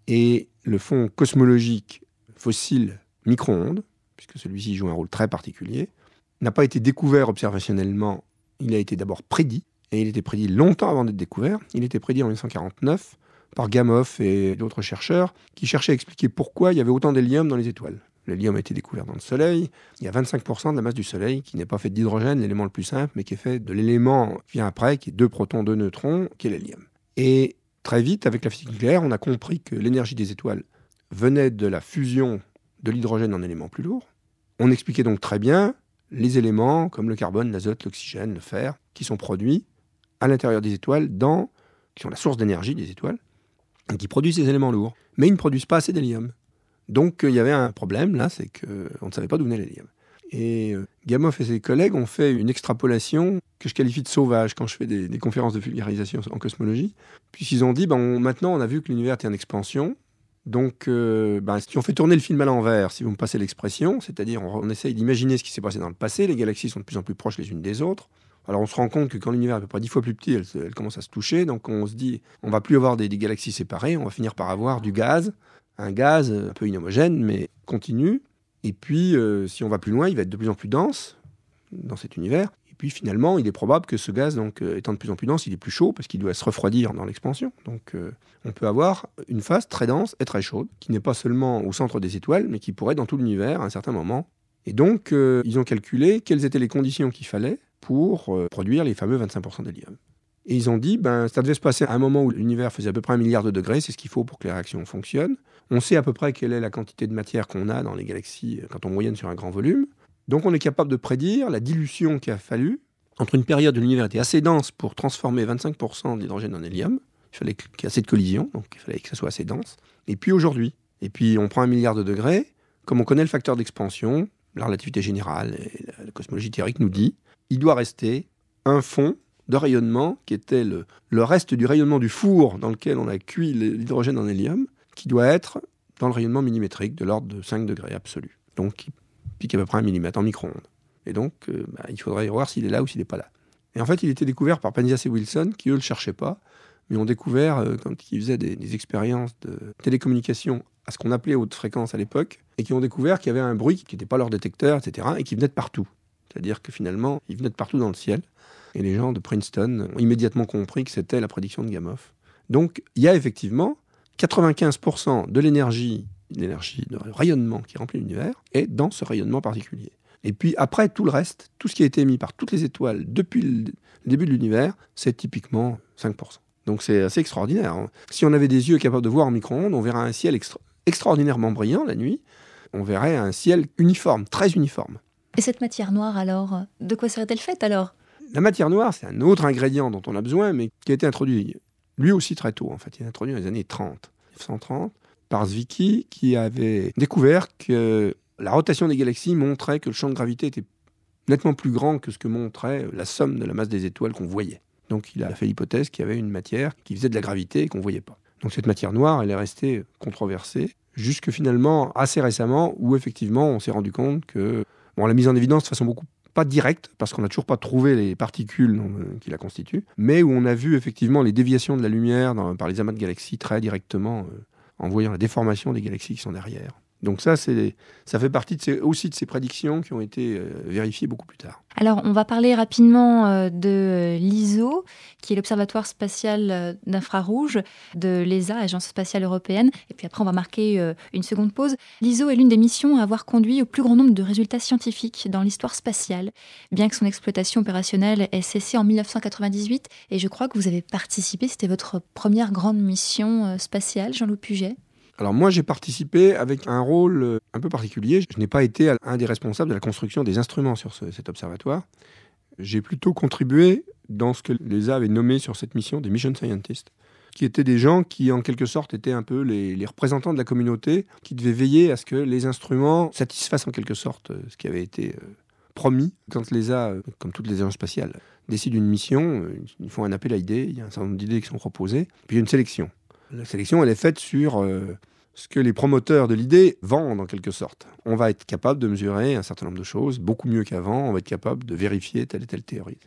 Et le fond cosmologique fossile micro-ondes, puisque celui-ci joue un rôle très particulier, n'a pas été découvert observationnellement. Il a été d'abord prédit, et il était prédit longtemps avant d'être découvert. Il était prédit en mille neuf cent quarante-neuf par Gamow et d'autres chercheurs qui cherchaient à expliquer pourquoi il y avait autant d'hélium dans les étoiles. L'hélium a été découvert dans le Soleil. Il y a vingt-cinq pour cent de la masse du Soleil qui n'est pas faite d'hydrogène, l'élément le plus simple, mais qui est fait de l'élément qui vient après, qui est deux protons, deux neutrons, qui est l'hélium. Et très vite, avec la physique nucléaire, on a compris que l'énergie des étoiles venait de la fusion de l'hydrogène en éléments plus lourds. On expliquait donc très bien les éléments comme le carbone, l'azote, l'oxygène, le fer, qui sont produits à l'intérieur des étoiles, dans, qui sont la source d'énergie des étoiles, et qui produisent ces éléments lourds. Mais ils ne produisent pas assez d'hélium. Donc il y avait un problème là, c'est qu'on ne savait pas d'où venait l'hélium. Et euh, Gamow et ses collègues ont fait une extrapolation que je qualifie de sauvage quand je fais des, des conférences de vulgarisation en cosmologie. Puisqu'ils ont dit, ben, on, maintenant on a vu que l'univers était en expansion, donc euh, ben, si on fait tourner le film à l'envers, si vous me passez l'expression, c'est-à-dire on, on essaye d'imaginer ce qui s'est passé dans le passé, les galaxies sont de plus en plus proches les unes des autres. Alors on se rend compte que quand l'univers est à peu près dix fois plus petit, elle, elle commence à se toucher, donc on se dit, on va plus avoir des, des galaxies séparées, on va finir par avoir du gaz, un gaz un peu inhomogène, mais continu. Et puis, euh, si on va plus loin, il va être de plus en plus dense dans cet univers. Et puis, finalement, il est probable que ce gaz, donc, euh, étant de plus en plus dense, il est plus chaud parce qu'il doit se refroidir dans l'expansion. Donc, euh, on peut avoir une phase très dense et très chaude, qui n'est pas seulement au centre des étoiles, mais qui pourrait être dans tout l'univers à un certain moment. Et donc, euh, ils ont calculé quelles étaient les conditions qu'il fallait pour euh, produire les fameux vingt-cinq pour cent d'hélium. Et ils ont dit, ben, ça devait se passer à un moment où l'univers faisait à peu près un milliard de degrés, c'est ce qu'il faut pour que les réactions fonctionnent. On sait à peu près quelle est la quantité de matière qu'on a dans les galaxies quand on moyenne sur un grand volume. Donc on est capable de prédire la dilution qu'il a fallu entre une période où l'univers était assez dense pour transformer vingt-cinq pour cent de l'hydrogène en hélium. Il fallait qu'il y ait assez de collisions, donc il fallait que ça soit assez dense. Et puis aujourd'hui. Et puis on prend un milliard de degrés, comme on connaît le facteur d'expansion, la relativité générale et la cosmologie théorique nous dit, il doit rester un fond de rayonnement qui était le, le reste du rayonnement du four dans lequel on a cuit l'hydrogène en hélium, qui doit être dans le rayonnement millimétrique de l'ordre de cinq degrés absolu. Donc, qui pique à peu près un millimètre en micro-ondes. Et donc, euh, bah, il faudrait voir s'il est là ou s'il n'est pas là. Et en fait, il était découvert par Penzias et Wilson, qui eux ne le cherchaient pas, mais ont découvert, euh, quand ils faisaient des, des expériences de télécommunication à ce qu'on appelait haute fréquence à l'époque, et qui ont découvert qu'il y avait un bruit qui n'était pas leur détecteur, et cetera, et qui venait de partout. C'est-à-dire que finalement, il venait de partout dans le ciel. Et les gens de Princeton ont immédiatement compris que c'était la prédiction de Gamow. Donc, il y a effectivement quatre-vingt-quinze pour cent de l'énergie, l'énergie de rayonnement qui remplit l'univers, est dans ce rayonnement particulier. Et puis après, tout le reste, tout ce qui a été émis par toutes les étoiles depuis le début de l'univers, c'est typiquement cinq pour cent. Donc c'est assez extraordinaire. Si on avait des yeux capables de voir en micro-ondes, on verrait un ciel extra- extraordinairement brillant la nuit. On verrait un ciel uniforme, très uniforme. Et cette matière noire, alors, de quoi serait-elle faite alors ? La matière noire, c'est un autre ingrédient dont on a besoin, mais qui a été introduit lui aussi très tôt, en fait. Il a été introduit dans les années trente, mille neuf cent trente, par Zwicky, qui avait découvert que la rotation des galaxies montrait que le champ de gravité était nettement plus grand que ce que montrait la somme de la masse des étoiles qu'on voyait. Donc il a fait l'hypothèse qu'il y avait une matière qui faisait de la gravité et qu'on ne voyait pas. Donc cette matière noire, elle est restée controversée, jusque finalement, assez récemment, où effectivement on s'est rendu compte que, bon, on l'a mise en évidence de façon beaucoup pas directe, parce qu'on n'a toujours pas trouvé les particules qui la constituent, mais où on a vu effectivement les déviations de la lumière dans, par les amas de galaxies très directement, euh, en voyant la déformation des galaxies qui sont derrière. Donc ça, c'est, ça fait partie de ces, aussi de ces prédictions qui ont été euh, vérifiées beaucoup plus tard. Alors, on va parler rapidement euh, de l'I S O, qui est l'Observatoire spatial euh, d'infrarouge de l'E S A, Agence spatiale européenne. Et puis après, on va marquer euh, une seconde pause. L'I S O est l'une des missions à avoir conduit au plus grand nombre de résultats scientifiques dans l'histoire spatiale, bien que son exploitation opérationnelle ait cessé en dix-neuf cent quatre-vingt-dix-huit. Et je crois que vous avez participé, c'était votre première grande mission euh, spatiale, Jean-Loup Puget. Alors moi, j'ai participé avec un rôle un peu particulier. Je n'ai pas été un des responsables de la construction des instruments sur ce, cet observatoire. J'ai plutôt contribué dans ce que l'E S A avait nommé sur cette mission des mission scientists, qui étaient des gens qui, en quelque sorte, étaient un peu les, les représentants de la communauté, qui devaient veiller à ce que les instruments satisfassent en quelque sorte ce qui avait été euh, promis. Quand l'E S A, comme toutes les agences spatiales, décident une mission, ils font un appel à idées, il y a un certain nombre d'idées qui sont proposées, puis il y a une sélection. La sélection, elle est faite sur euh, ce que les promoteurs de l'idée vendent, en quelque sorte. On va être capable de mesurer un certain nombre de choses, beaucoup mieux qu'avant. On va être capable de vérifier telle et telle théorie.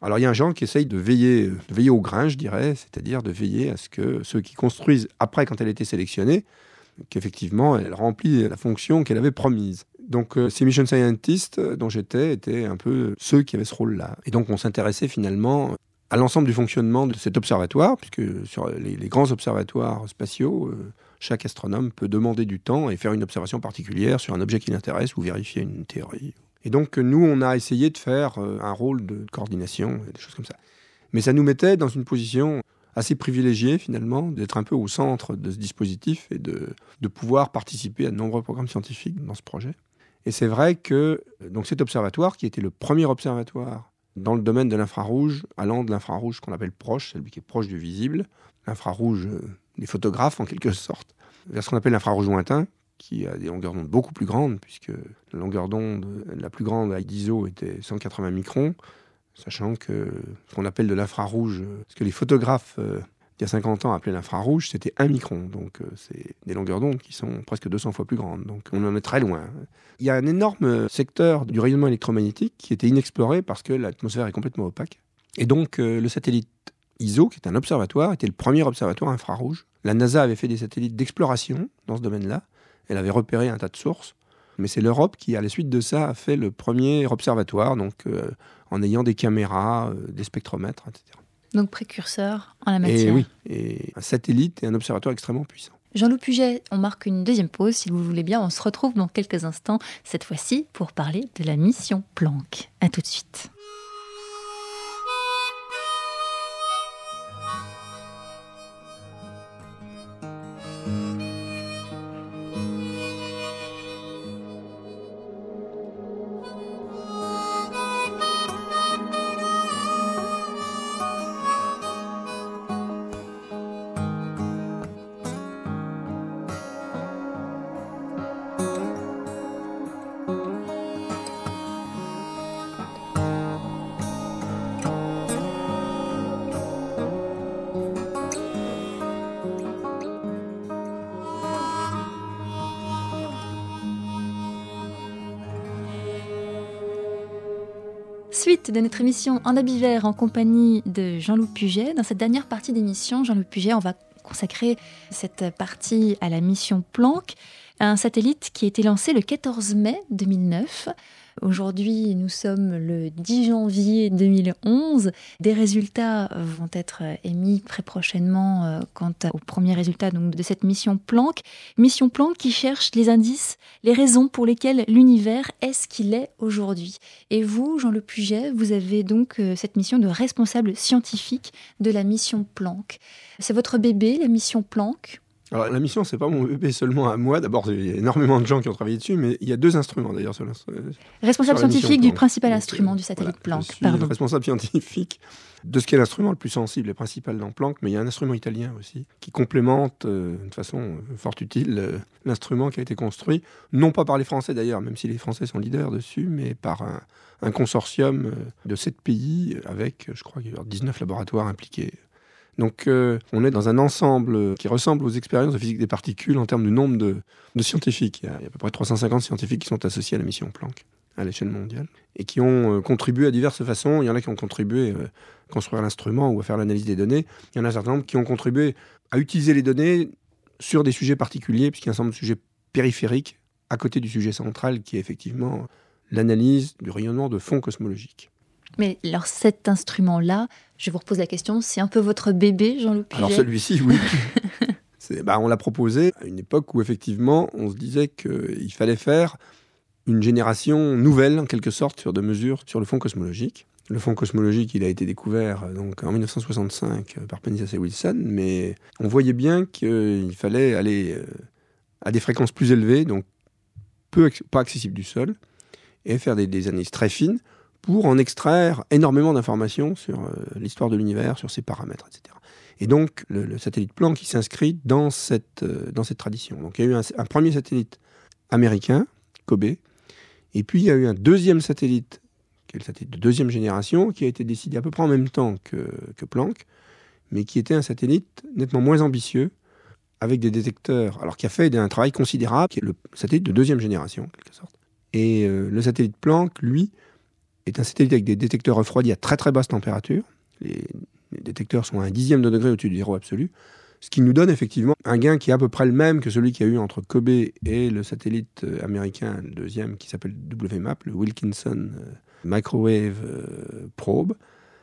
Alors il y a un genre qui essaye de veiller, de veiller au grain, je dirais, c'est-à-dire de veiller à ce que ceux qui construisent, après quand elle a été sélectionnée, qu'effectivement elle remplit la fonction qu'elle avait promise. Donc euh, ces mission scientists dont j'étais étaient un peu ceux qui avaient ce rôle-là. Et donc on s'intéressait finalement à l'ensemble du fonctionnement de cet observatoire, puisque sur les, les grands observatoires spatiaux, euh, chaque astronome peut demander du temps et faire une observation particulière sur un objet qui l'intéresse ou vérifier une théorie. Et donc nous, on a essayé de faire euh, un rôle de coordination, des choses comme ça. Mais ça nous mettait dans une position assez privilégiée finalement, d'être un peu au centre de ce dispositif et de, de pouvoir participer à de nombreux programmes scientifiques dans ce projet. Et c'est vrai que donc cet observatoire, qui était le premier observatoire dans le domaine de l'infrarouge, allant de l'infrarouge qu'on appelle proche, celui qui est proche du visible, l'infrarouge euh, des photographes en quelque sorte, vers ce qu'on appelle l'infrarouge lointain, qui a des longueurs d'onde beaucoup plus grandes, puisque la longueur d'onde la plus grande à d'I S O était cent quatre-vingts microns, sachant que ce qu'on appelle de l'infrarouge, ce que les photographes euh, il y a cinquante ans appelaient l'infrarouge, c'était un micron. Donc euh, c'est des longueurs d'onde qui sont presque deux cents fois plus grandes. Donc on en est très loin. Il y a un énorme secteur du rayonnement électromagnétique qui était inexploré parce que l'atmosphère est complètement opaque. Et donc euh, le satellite I S O, qui est un observatoire, était le premier observatoire infrarouge. La NASA avait fait des satellites d'exploration dans ce domaine-là. Elle avait repéré un tas de sources. Mais c'est l'Europe qui, à la suite de ça, a fait le premier observatoire, donc euh, en ayant des caméras, euh, des spectromètres, et cetera. Donc précurseur en la matière. Et oui, et un satellite et un observatoire extrêmement puissant. Jean-Loup Puget, on marque une deuxième pause, si vous voulez bien. On se retrouve dans quelques instants, cette fois-ci, pour parler de la mission Planck. À tout de suite. Suite de notre émission En habit vert en compagnie de Jean-Loup Puget. Dans cette dernière partie d'émission, Jean-Loup Puget, on va consacrer cette partie à la mission Planck, un satellite qui a été lancé le quatorze mai deux mille neuf. Aujourd'hui, nous sommes le dix janvier deux mille onze. Des résultats vont être émis très prochainement quant aux premiers résultats donc, de cette mission Planck. Mission Planck qui cherche les indices, les raisons pour lesquelles l'univers est ce qu'il est aujourd'hui. Et vous, Jean-Loup Puget, vous avez donc cette mission de responsable scientifique de la mission Planck. C'est votre bébé, la mission Planck ? Alors, la mission, c'est pas mon bébé seulement à moi. D'abord, il y a énormément de gens qui ont travaillé dessus, mais il y a deux instruments d'ailleurs sur l'instrument. Responsable scientifique du principal instrument du satellite voilà, Planck. Je suis Pardon. responsable scientifique de ce qui est l'instrument le plus sensible et principal dans Planck, mais il y a un instrument italien aussi qui complémente euh, de façon euh, fort utile euh, l'instrument qui a été construit, non pas par les Français d'ailleurs, même si les Français sont leaders dessus, mais par un, un consortium euh, de sept pays avec, je crois, qu'il y a dix-neuf laboratoires impliqués. Donc euh, on est dans un ensemble qui ressemble aux expériences de physique des particules en termes du nombre de, de scientifiques. Il y, a, il y a à peu près trois cent cinquante scientifiques qui sont associés à la mission Planck à l'échelle mondiale et qui ont euh, contribué à diverses façons. Il y en a qui ont contribué euh, à construire l'instrument ou à faire l'analyse des données. Il y en a un certain nombre qui ont contribué à utiliser les données sur des sujets particuliers, puisqu'il y a un certain nombre de sujets périphériques à côté du sujet central qui est effectivement l'analyse du rayonnement de fond cosmologique. Mais alors cet instrument-là, je vous repose la question, c'est un peu votre bébé, Jean-Loup Puget ? Alors celui-ci, oui. c'est, bah, on l'a proposé à une époque où effectivement on se disait qu'il fallait faire une génération nouvelle, en quelque sorte, sur de mesures sur le fond cosmologique. Le fond cosmologique, il a été découvert donc, en dix-neuf cent soixante-cinq par Panizas et Wilson, mais on voyait bien qu'il fallait aller à des fréquences plus élevées, donc peu, pas accessibles du sol, et faire des, des analyses très fines, pour en extraire énormément d'informations sur euh, l'histoire de l'univers, sur ses paramètres, et cetera. Et donc, le, le satellite Planck qui s'inscrit dans cette, euh, dans cette tradition. Donc, il y a eu un, un premier satellite américain, COBE, et puis il y a eu un deuxième satellite, qui est le satellite de deuxième génération, qui a été décidé à peu près en même temps que, que Planck, mais qui était un satellite nettement moins ambitieux, avec des détecteurs, alors qui a fait un travail considérable, qui est le satellite de deuxième génération, en quelque sorte. Et euh, le satellite Planck, lui, est un satellite avec des détecteurs refroidis à très très basse température. Les, les détecteurs sont à un dixième de degré au-dessus du zéro absolu. Ce qui nous donne effectivement un gain qui est à peu près le même que celui qu'il y a eu entre Kobe et le satellite américain, le deuxième, qui s'appelle W MAP, le Wilkinson Microwave Probe.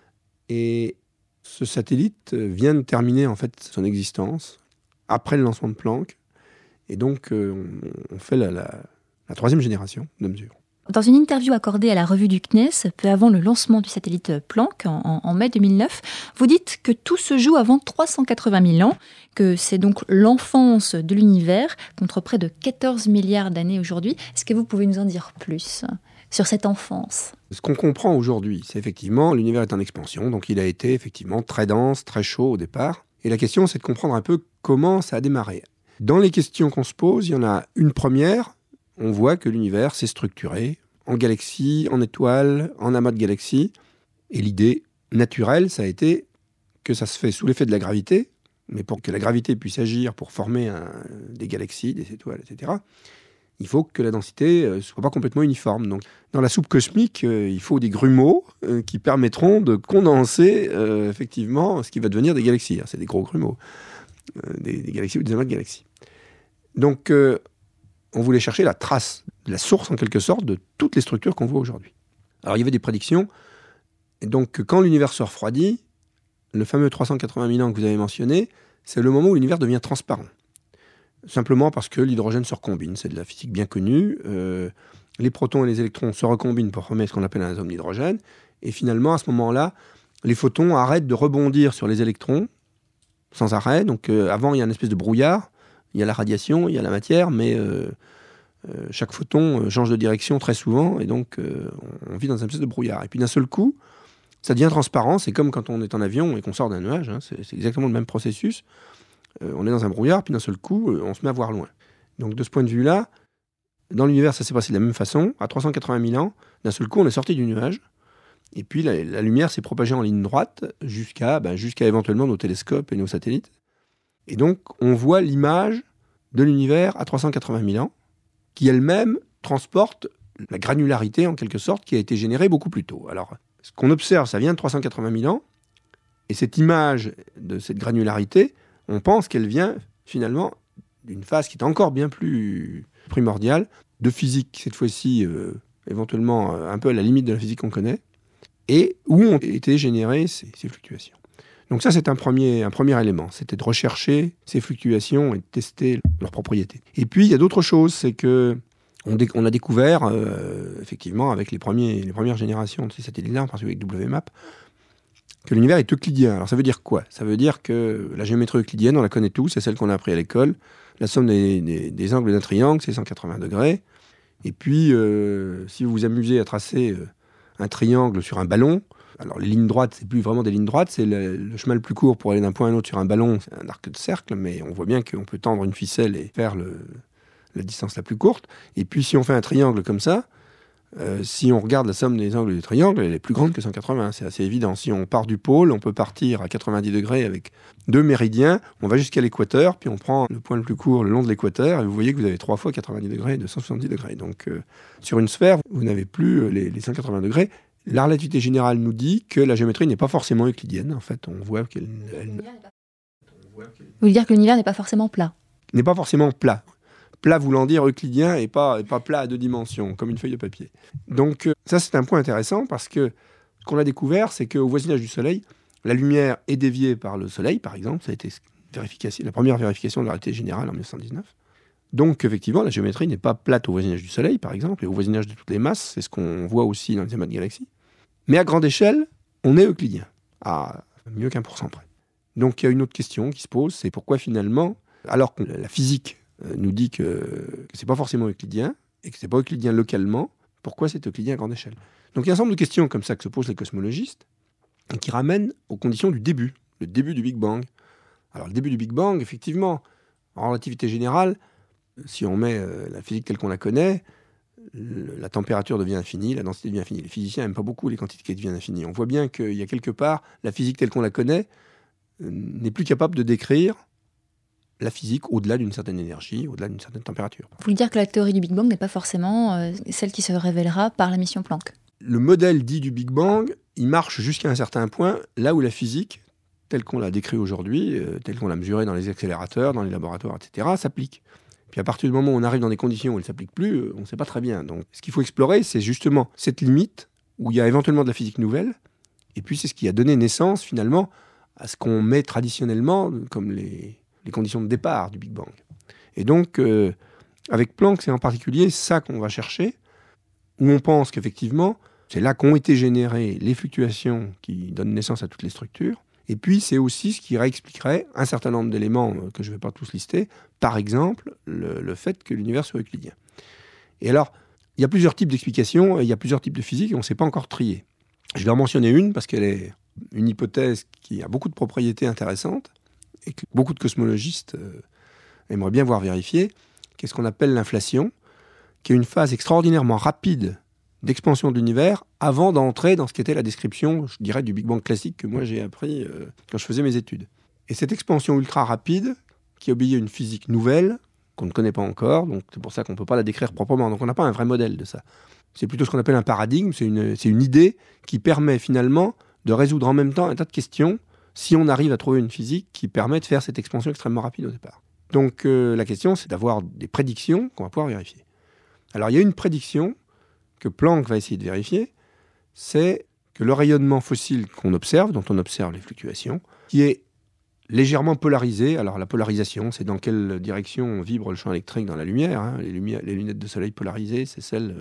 Et ce satellite vient de terminer en fait son existence après le lancement de Planck. Et donc, on, on fait la, la, la troisième génération de mesures. Dans une interview accordée à la revue du C N E S, peu avant le lancement du satellite Planck, en, en mai deux mille neuf, vous dites que tout se joue avant trois cent quatre-vingt mille ans, que c'est donc l'enfance de l'univers, contre près de quatorze milliards d'années aujourd'hui. Est-ce que vous pouvez nous en dire plus sur cette enfance ? Ce qu'on comprend aujourd'hui, c'est effectivement l'univers est en expansion, donc il a été effectivement très dense, très chaud au départ. Et la question, c'est de comprendre un peu comment ça a démarré. Dans les questions qu'on se pose, il y en a une première. On voit que l'univers s'est structuré en galaxies, en étoiles, en amas de galaxies. Et l'idée naturelle, ça a été que ça se fait sous l'effet de la gravité, mais pour que la gravité puisse agir pour former un, des galaxies, des étoiles, et cetera, il faut que la densité ne soit pas complètement uniforme. Donc, dans la soupe cosmique, euh, il faut des grumeaux euh, qui permettront de condenser euh, effectivement ce qui va devenir des galaxies. Alors, c'est des gros grumeaux, euh, des, des galaxies ou des amas de galaxies. Donc, euh, on voulait chercher la trace, la source en quelque sorte de toutes les structures qu'on voit aujourd'hui. Alors il y avait des prédictions, et donc quand l'univers se refroidit, le fameux trois cent quatre-vingt mille ans que vous avez mentionné, c'est le moment où l'univers devient transparent. Simplement parce que l'hydrogène se recombine, c'est de la physique bien connue. Euh, les protons et les électrons se recombinent pour former ce qu'on appelle un atome d'hydrogène, et finalement à ce moment-là, les photons arrêtent de rebondir sur les électrons sans arrêt. Donc euh, avant il y a une espèce de brouillard. Il y a la radiation, il y a la matière, mais euh, euh, chaque photon change de direction très souvent, et donc euh, on vit dans un espèce de brouillard. Et puis d'un seul coup, ça devient transparent. C'est comme quand on est en avion et qu'on sort d'un nuage, hein, c'est, c'est exactement le même processus. Euh, on est dans un brouillard, puis d'un seul coup, euh, on se met à voir loin. Donc de ce point de vue-là, dans l'univers, ça s'est passé de la même façon. À trois cent quatre-vingt mille ans, d'un seul coup, on est sorti du nuage, et puis la, la lumière s'est propagée en ligne droite jusqu'à, ben, jusqu'à éventuellement nos télescopes et nos satellites. Et donc, on voit l'image de l'univers à trois cent quatre-vingt mille ans, qui elle-même transporte la granularité, en quelque sorte, qui a été générée beaucoup plus tôt. Alors, ce qu'on observe, ça vient de trois cent quatre-vingt mille ans, et cette image de cette granularité, on pense qu'elle vient, finalement, d'une phase qui est encore bien plus primordiale, de physique, cette fois-ci, euh, éventuellement euh, un peu à la limite de la physique qu'on connaît, et où ont été générées ces, ces fluctuations. Donc ça, c'est un premier, un premier élément. C'était de rechercher ces fluctuations et de tester leurs propriétés. Et puis, il y a d'autres choses. C'est qu'on dé- on a découvert, euh, effectivement, avec les, premiers, les premières générations de ces satellites-là, en particulier avec W MAP, que l'univers est euclidien. Alors ça veut dire quoi ? Ça veut dire que la géométrie euclidienne, on la connaît tous, c'est celle qu'on a appris à l'école. La somme des, des, des angles d'un triangle, c'est cent quatre-vingts degrés. Et puis, euh, si vous vous amusez à tracer euh, un triangle sur un ballon, alors les lignes droites, c'est plus vraiment des lignes droites, c'est le, le chemin le plus court pour aller d'un point à un autre sur un ballon, c'est un arc de cercle, mais on voit bien qu'on peut tendre une ficelle et faire le, la distance la plus courte. Et puis si on fait un triangle comme ça, euh, si on regarde la somme des angles du triangle, elle est plus grande que cent quatre-vingts, c'est assez évident. Si on part du pôle, on peut partir à quatre-vingt-dix degrés avec deux méridiens, on va jusqu'à l'équateur, puis on prend le point le plus court le long de l'équateur, et vous voyez que vous avez trois fois quatre-vingt-dix degrés et deux cent soixante-dix degrés. Donc euh, sur une sphère, vous n'avez plus les, les cent quatre-vingts degrés. La relativité générale nous dit que la géométrie n'est pas forcément euclidienne. En fait, on voit qu'elle... Elle... Vous voulez dire que l'univers n'est pas forcément plat ? N'est pas forcément plat. Plat voulant dire euclidien et pas, et pas plat à deux dimensions, comme une feuille de papier. Donc euh, ça, c'est un point intéressant parce que ce qu'on a découvert, c'est qu'au voisinage du Soleil, la lumière est déviée par le Soleil, par exemple. Ça a été vérification, la première vérification de la relativité générale en mille neuf cent dix-neuf. Donc, effectivement, la géométrie n'est pas plate au voisinage du Soleil, par exemple, et au voisinage de toutes les masses. C'est ce qu'on voit aussi dans les amas de galaxies. Mais à grande échelle, on est euclidien, à mieux qu'un pour cent près. Donc il y a une autre question qui se pose, c'est pourquoi finalement, alors que la physique nous dit que, que ce n'est pas forcément euclidien, et que ce n'est pas euclidien localement, pourquoi c'est euclidien à grande échelle ? Donc il y a un ensemble de questions comme ça que se posent les cosmologistes, et qui ramènent aux conditions du début, le début du Big Bang. Alors le début du Big Bang, effectivement, en relativité générale, si on met euh, la physique telle qu'on la connaît, la température devient infinie, la densité devient infinie. Les physiciens n'aiment pas beaucoup les quantités qui deviennent infinies. On voit bien qu'il y a quelque part, la physique telle qu'on la connaît euh, n'est plus capable de décrire la physique au-delà d'une certaine énergie, au-delà d'une certaine température. Vous voulez dire que la théorie du Big Bang n'est pas forcément euh, celle qui se révélera par la mission Planck ? le modèle dit du Big Bang, il marche jusqu'à un certain point, là où la physique, telle qu'on l'a décrit aujourd'hui, euh, telle qu'on l'a mesurée dans les accélérateurs, dans les laboratoires, et cetera, s'applique. Puis à partir du moment où on arrive dans des conditions où elle ne s'applique plus, euh, on ne sait pas très bien. Donc ce qu'il faut explorer, c'est justement cette limite où il y a éventuellement de la physique nouvelle, et puis c'est ce qui a donné naissance finalement à ce qu'on met traditionnellement comme les, les conditions de départ du Big Bang. Et donc, euh, avec Planck, c'est en particulier ça qu'on va chercher, où on pense qu'effectivement, c'est là qu'ont été générées les fluctuations qui donnent naissance à toutes les structures. Et puis, c'est aussi ce qui réexpliquerait un certain nombre d'éléments que je ne vais pas tous lister. Par exemple, le, le fait que l'univers soit euclidien. Et alors, il y a plusieurs types d'explications, il y a plusieurs types de physique, et on ne sait pas encore trier. Je vais en mentionner une, parce qu'elle est une hypothèse qui a beaucoup de propriétés intéressantes, et que beaucoup de cosmologistes euh, aimeraient bien voir vérifier, qui est ce qu'on appelle l'inflation, qui est une phase extraordinairement rapide d'expansion de l'univers avant d'entrer dans ce qu'était la description, je dirais, du Big Bang classique que moi j'ai appris euh, quand je faisais mes études. Et cette expansion ultra rapide, qui obéit à une physique nouvelle, qu'on ne connaît pas encore, donc c'est pour ça qu'on ne peut pas la décrire proprement, donc on n'a pas un vrai modèle de ça. C'est plutôt ce qu'on appelle un paradigme, c'est une, c'est une idée qui permet finalement de résoudre en même temps un tas de questions si on arrive à trouver une physique qui permet de faire cette expansion extrêmement rapide au départ. Donc euh, la question, c'est d'avoir des prédictions qu'on va pouvoir vérifier. Alors il y a une prédiction que Planck va essayer de vérifier, c'est que le rayonnement fossile qu'on observe, dont on observe les fluctuations, qui est légèrement polarisé. Alors la polarisation, c'est dans quelle direction vibre le champ électrique dans la lumière. Hein. Les, lumières, les lunettes de soleil polarisées, c'est celles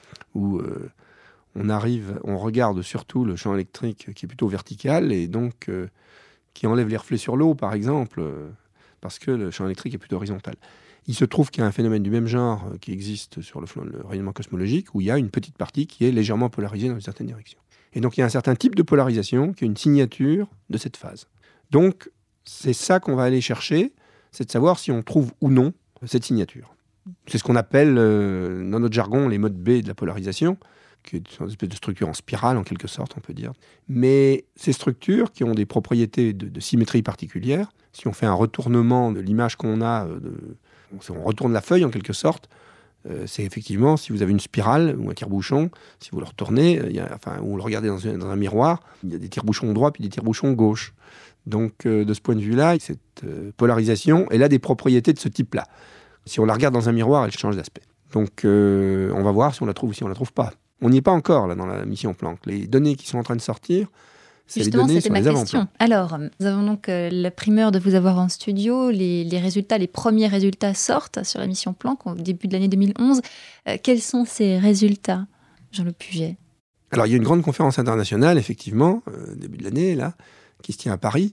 où euh, on arrive, on regarde surtout le champ électrique qui est plutôt vertical et donc euh, qui enlève les reflets sur l'eau, par exemple, euh, parce que le champ électrique est plutôt horizontal. Il se trouve qu'il y a un phénomène du même genre qui existe sur le, le rayonnement cosmologique où il y a une petite partie qui est légèrement polarisée dans une certaine direction. Et donc il y a un certain type de polarisation qui est une signature de cette phase. Donc c'est ça qu'on va aller chercher, c'est de savoir si on trouve ou non cette signature. C'est ce qu'on appelle, euh, dans notre jargon, les modes B de la polarisation, qui est une espèce de structure en spirale, en quelque sorte, on peut dire. Mais ces structures, qui ont des propriétés de, de symétrie particulières, si on fait un retournement de l'image qu'on a, de, si on retourne la feuille, en quelque sorte, euh, c'est effectivement, si vous avez une spirale ou un tire-bouchon, si vous le retournez, il y a, enfin, ou vous le regardez dans un, dans un miroir, il y a des tire-bouchons droits puis des tire-bouchons gauche. Donc, euh, de ce point de vue-là, cette euh, polarisation, elle a des propriétés de ce type-là. Si on la regarde dans un miroir, elle change d'aspect. Donc, euh, on va voir si on la trouve ou si on la trouve pas. On n'y est pas encore, là, dans la mission Planck. Les données qui sont en train de sortir, c'est Justement, les données c'était sur ma les question. avant-plans. Alors, nous avons donc euh, la primeur de vous avoir en studio. Les, les résultats, les premiers résultats sortent sur la mission Planck au début de l'année deux mille onze. Euh, quels sont ces résultats, Jean-Luc Puget ? Alors, il y a une grande conférence internationale, effectivement, euh, début de l'année, là, qui se tient à Paris,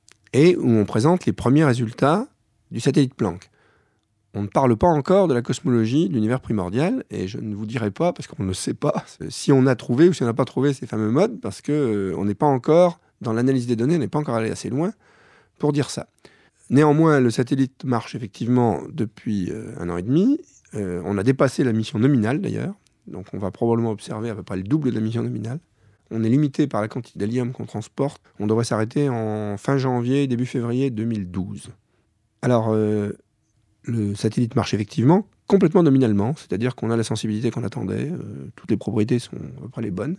et où on présente les premiers résultats du satellite Planck. On ne parle pas encore de la cosmologie de l'univers primordial, et je ne vous dirai pas, parce qu'on ne sait pas si on a trouvé ou si on n'a pas trouvé ces fameux modes, parce qu'on euh, n'est pas encore, dans l'analyse des données, on n'est pas encore allé assez loin pour dire ça. Néanmoins, le satellite marche effectivement depuis euh, un an et demi. Euh, on a dépassé la mission nominale, d'ailleurs, donc on va probablement observer à peu près le double de la mission nominale. On est limité par la quantité d'hélium qu'on transporte. On devrait s'arrêter en fin janvier, début février deux mille douze. Alors, euh, le satellite marche effectivement complètement nominalement, c'est-à-dire qu'on a la sensibilité qu'on attendait, euh, toutes les propriétés sont à peu près les bonnes.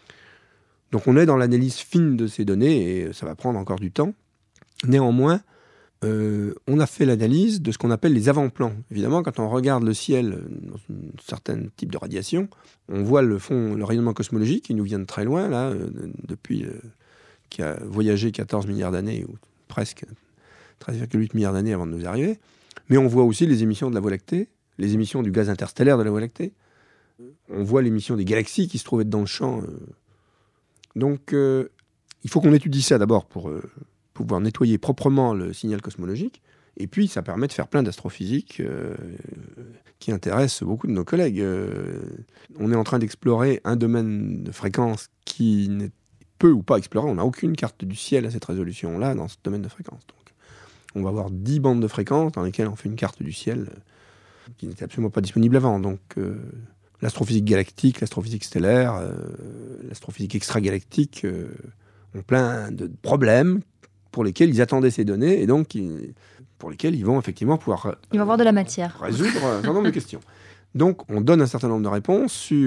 Donc on est dans l'analyse fine de ces données et ça va prendre encore du temps. Néanmoins, euh, on a fait l'analyse de ce qu'on appelle les avant-plans. Évidemment, quand on regarde le ciel dans un certain type de radiation, on voit le fond, le rayonnement cosmologique qui nous vient de très loin, là, euh, depuis, euh, qui a voyagé quatorze milliards d'années, ou presque treize virgule huit milliards d'années avant de nous arriver. Mais on voit aussi les émissions de la Voie lactée, les émissions du gaz interstellaire de la Voie lactée. On voit l'émission des galaxies qui se trouvaient dans le champ. Donc, euh, il faut qu'on étudie ça d'abord pour euh, pouvoir nettoyer proprement le signal cosmologique. Et puis, ça permet de faire plein d'astrophysique euh, qui intéressent beaucoup de nos collègues. Euh, on est en train d'explorer un domaine de fréquence qui n'est peu ou pas exploré. On n'a aucune carte du ciel à cette résolution-là dans ce domaine de fréquence. Donc, on va avoir dix bandes de fréquences dans lesquelles on fait une carte du ciel euh, qui n'était absolument pas disponible avant. Donc, euh, l'astrophysique galactique, l'astrophysique stellaire, euh, l'astrophysique extragalactique euh, ont plein de problèmes pour lesquels ils attendaient ces données et donc ils, pour lesquels ils vont effectivement pouvoir euh, Il va y avoir de la matière. résoudre un certain nombre de questions. Donc, on donne un certain nombre de réponses sur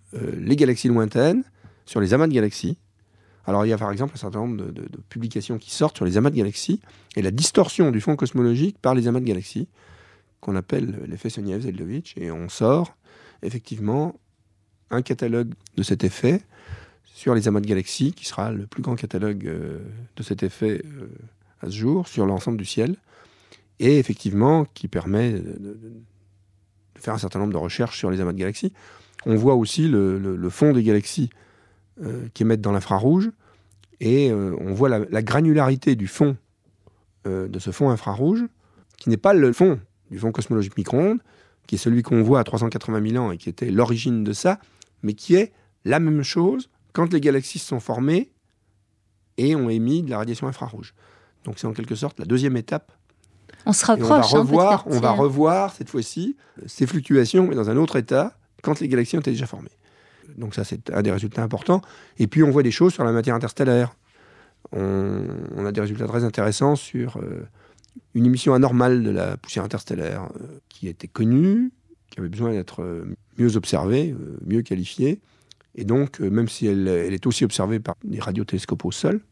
euh, les galaxies lointaines, sur les amas de galaxies. Alors, il y a par exemple un certain nombre de, de, de publications qui sortent sur les amas de galaxies et la distorsion du fond cosmologique par les amas de galaxies, qu'on appelle l'effet Sonia-Zeldovich. Et on sort effectivement un catalogue de cet effet sur les amas de galaxies, qui sera le plus grand catalogue euh, de cet effet euh, à ce jour, sur l'ensemble du ciel, et effectivement qui permet de, de, de faire un certain nombre de recherches sur les amas de galaxies. On voit aussi le, le, le fond des galaxies euh, qui émettent dans l'infrarouge, et euh, on voit la, la granularité du fond, euh, de ce fond infrarouge, qui n'est pas le fond du fond cosmologique micro-ondes, qui est celui qu'on voit à trois cent quatre-vingt mille ans et qui était l'origine de ça, mais qui est la même chose quand les galaxies se sont formées et ont émis de la radiation infrarouge. Donc c'est en quelque sorte la deuxième étape. On se rapproche. Et on va revoir, hein, on va revoir cette fois-ci ces fluctuations, mais dans un autre état, quand les galaxies ont été déjà formées. Donc ça, c'est un des résultats importants. Et puis on voit des choses sur la matière interstellaire. On, on a des résultats très intéressants sur euh, une émission anormale de la poussière interstellaire euh, qui était connue, qui avait besoin d'être euh, mieux observée, euh, mieux qualifiée. Et donc, euh, même si elle, elle est aussi observée par des radiotélescopes au sol,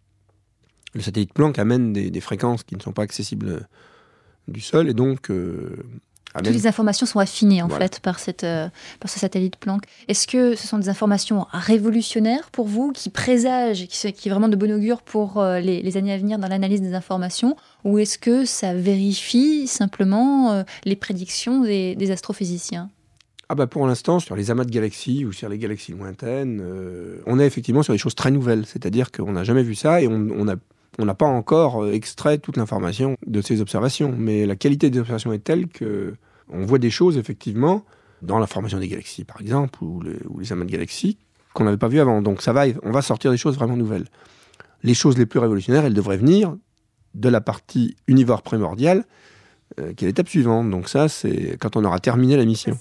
le satellite Planck amène des, des fréquences qui ne sont pas accessibles euh, du sol, et donc euh, amène... Toutes les informations sont affinées en Voilà. fait par, cette, euh, par ce satellite Planck. Est-ce que ce sont des informations révolutionnaires pour vous, qui présagent, qui, qui est vraiment de bon augure pour euh, les, les années à venir dans l'analyse des informations, ou est-ce que ça vérifie simplement euh, les prédictions des, des astrophysiciens ? Ah bah pour l'instant, sur les amas de galaxies ou sur les galaxies lointaines, euh, on est effectivement sur des choses très nouvelles. C'est-à-dire qu'on n'a jamais vu ça et on on a, on n'a pas encore euh, extrait toute l'information de ces observations. Mais la qualité des observations est telle qu'on voit des choses, effectivement, dans la formation des galaxies, par exemple, ou, le, ou les amas de galaxies, qu'on n'avait pas vu avant. Donc ça va, on va sortir des choses vraiment nouvelles. Les choses les plus révolutionnaires, elles devraient venir de la partie univore primordiale, euh, qui est l'étape suivante. Donc ça, c'est quand on aura terminé la mission.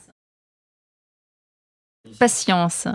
Patience.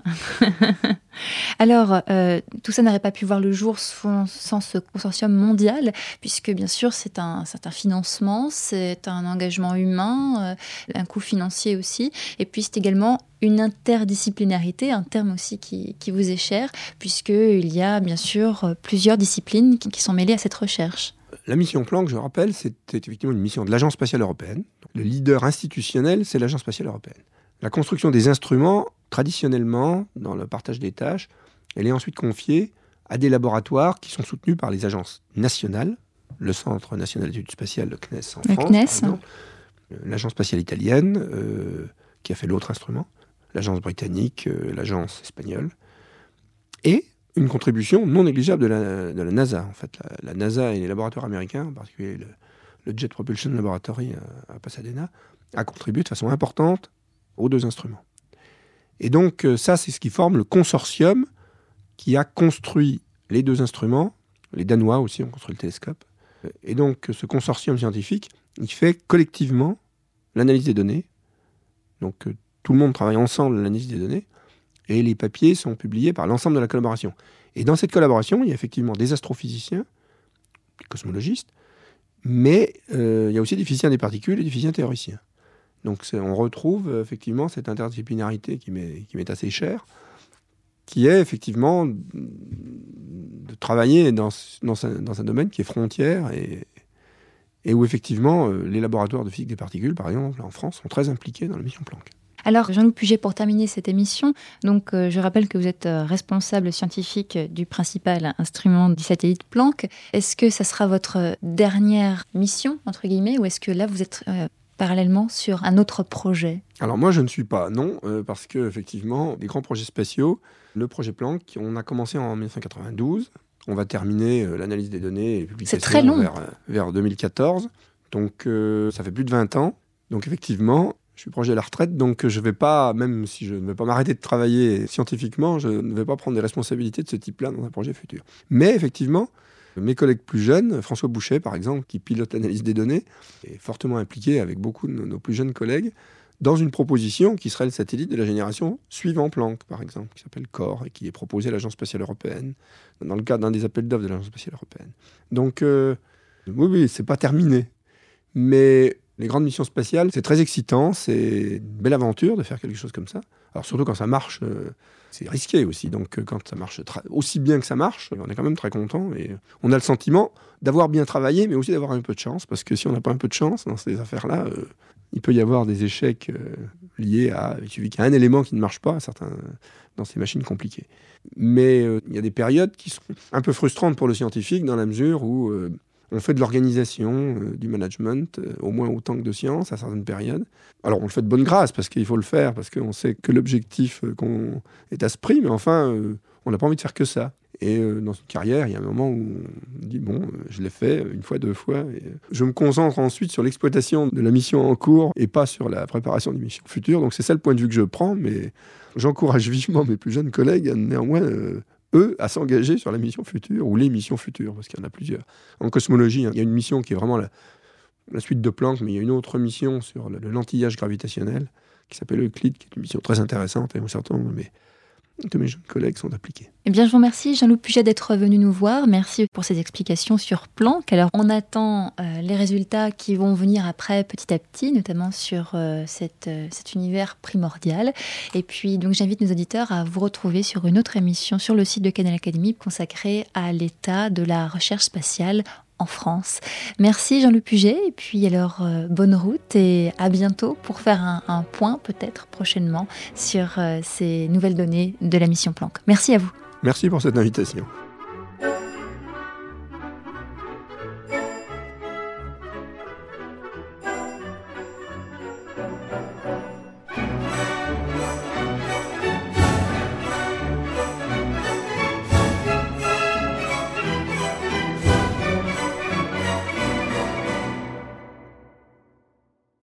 Alors, euh, tout ça n'aurait pas pu voir le jour sans, sans ce consortium mondial, puisque bien sûr, c'est un, c'est un financement, c'est un engagement humain, euh, un coût financier aussi, et puis c'est également une interdisciplinarité, un terme aussi qui, qui vous est cher, puisqu'il y a bien sûr plusieurs disciplines qui, qui sont mêlées à cette recherche. La mission Planck, je rappelle, c'était effectivement une mission de l'Agence spatiale européenne. Le leader institutionnel, c'est l'Agence spatiale européenne. La construction des instruments, traditionnellement, dans le partage des tâches, elle est ensuite confiée à des laboratoires qui sont soutenus par les agences nationales, le Centre national d'études spatiales, le C N E S en le France, C N E S. par exemple, l'Agence spatiale italienne, euh, qui a fait l'autre instrument, l'Agence britannique, euh, l'Agence espagnole, et une contribution non négligeable de la, de la NASA. En fait, la, la NASA et les laboratoires américains, en particulier le, le Jet Propulsion Laboratory à, à Pasadena, a contribué de façon importante aux deux instruments. Et donc ça, c'est ce qui forme le consortium qui a construit les deux instruments. Les Danois aussi ont construit le télescope. Et donc ce consortium scientifique, il fait collectivement l'analyse des données. Donc tout le monde travaille ensemble à l'analyse des données. Et les papiers sont publiés par l'ensemble de la collaboration. Et dans cette collaboration, il y a effectivement des astrophysiciens, des cosmologistes, mais euh, il y a aussi des physiciens des particules et des physiciens théoriciens. Donc on retrouve euh, effectivement cette interdisciplinarité qui m'est, qui m'est assez chère, qui est effectivement de travailler dans, dans, un, dans un domaine qui est frontière et, et où effectivement euh, les laboratoires de physique des particules, par exemple, en France, sont très impliqués dans la mission Planck. Alors, Jean-Luc Puget, pour terminer cette émission, donc, euh, je rappelle que vous êtes euh, responsable scientifique du principal instrument du satellite Planck. Est-ce que ça sera votre dernière mission, entre guillemets, ou est-ce que là, vous êtes euh, parallèlement sur un autre projet ? Alors moi, je ne suis pas, non, euh, parce que effectivement, des grands projets spatiaux, le projet Planck, on a commencé en dix-neuf cent quatre-vingt-douze, on va terminer euh, l'analyse des données et les publications C'est très long. vers, vers deux mille quatorze, donc euh, ça fait plus de vingt ans. Donc effectivement, je suis proche de la retraite, donc je ne vais pas, même si je ne vais pas m'arrêter de travailler scientifiquement, je ne vais pas prendre des responsabilités de ce type-là dans un projet futur. Mais effectivement, mes collègues plus jeunes, François Boucher par exemple, qui pilote l'analyse des données, est fortement impliqué avec beaucoup de nos plus jeunes collègues dans une proposition qui serait le satellite de la génération suivant Planck, par exemple, qui s'appelle CORE et qui est proposé à l'Agence spatiale européenne, dans le cadre d'un des appels d'offres de l'Agence spatiale européenne. Donc, euh, oui, oui, c'est pas terminé. Mais Les grandes missions spatiales, c'est très excitant, c'est une belle aventure de faire quelque chose comme ça. Alors surtout quand ça marche, euh, c'est risqué aussi. Donc euh, quand ça marche tra- aussi bien que ça marche, on est quand même très content. Et on a le sentiment d'avoir bien travaillé, mais aussi d'avoir un peu de chance. Parce que si on n'a pas un peu de chance dans ces affaires-là, euh, il peut y avoir des échecs euh, liés à... Il suffit qu'il y ait un élément qui ne marche pas certains, dans ces machines compliquées. Mais euh, il y a des périodes qui sont un peu frustrantes pour le scientifique dans la mesure où... Euh, on fait de l'organisation, euh, du management, euh, au moins autant que de sciences à certaines périodes. Alors on le fait de bonne grâce, parce qu'il faut le faire, parce qu'on sait que l'objectif euh, qu'on est à ce prix, mais enfin, euh, on n'a pas envie de faire que ça. Et euh, dans une carrière, il y a un moment où on dit, bon, euh, je l'ai fait une fois, deux fois. Et je me concentre ensuite sur l'exploitation de la mission en cours et pas sur la préparation des missions futures. Donc c'est ça le point de vue que je prends, mais j'encourage vivement mes plus jeunes collègues à néanmoins... Euh, eux, à s'engager sur la mission future, ou les missions futures, parce qu'il y en a plusieurs. En cosmologie, hein, il y a une mission qui est vraiment la, la suite de Planck, mais il y a une autre mission sur le, le lentillage gravitationnel, qui s'appelle Euclide, qui est une mission très intéressante, et un certain nombre de mes, de mes jeunes collègues sont appliqués. Eh bien, je vous remercie, Jean-Loup Puget, d'être venu nous voir. Merci pour ces explications sur Planck. Alors, on attend euh, les résultats qui vont venir après, petit à petit, notamment sur euh, cette, euh, cet univers primordial. Et puis, donc, j'invite nos auditeurs à vous retrouver sur une autre émission sur le site de Canal Academy consacrée à l'état de la recherche spatiale en France. Merci Jean-Loup Puget, et puis alors euh, bonne route et à bientôt pour faire un, un point peut-être prochainement sur euh, ces nouvelles données de la mission Planck. Merci à vous. Merci pour cette invitation.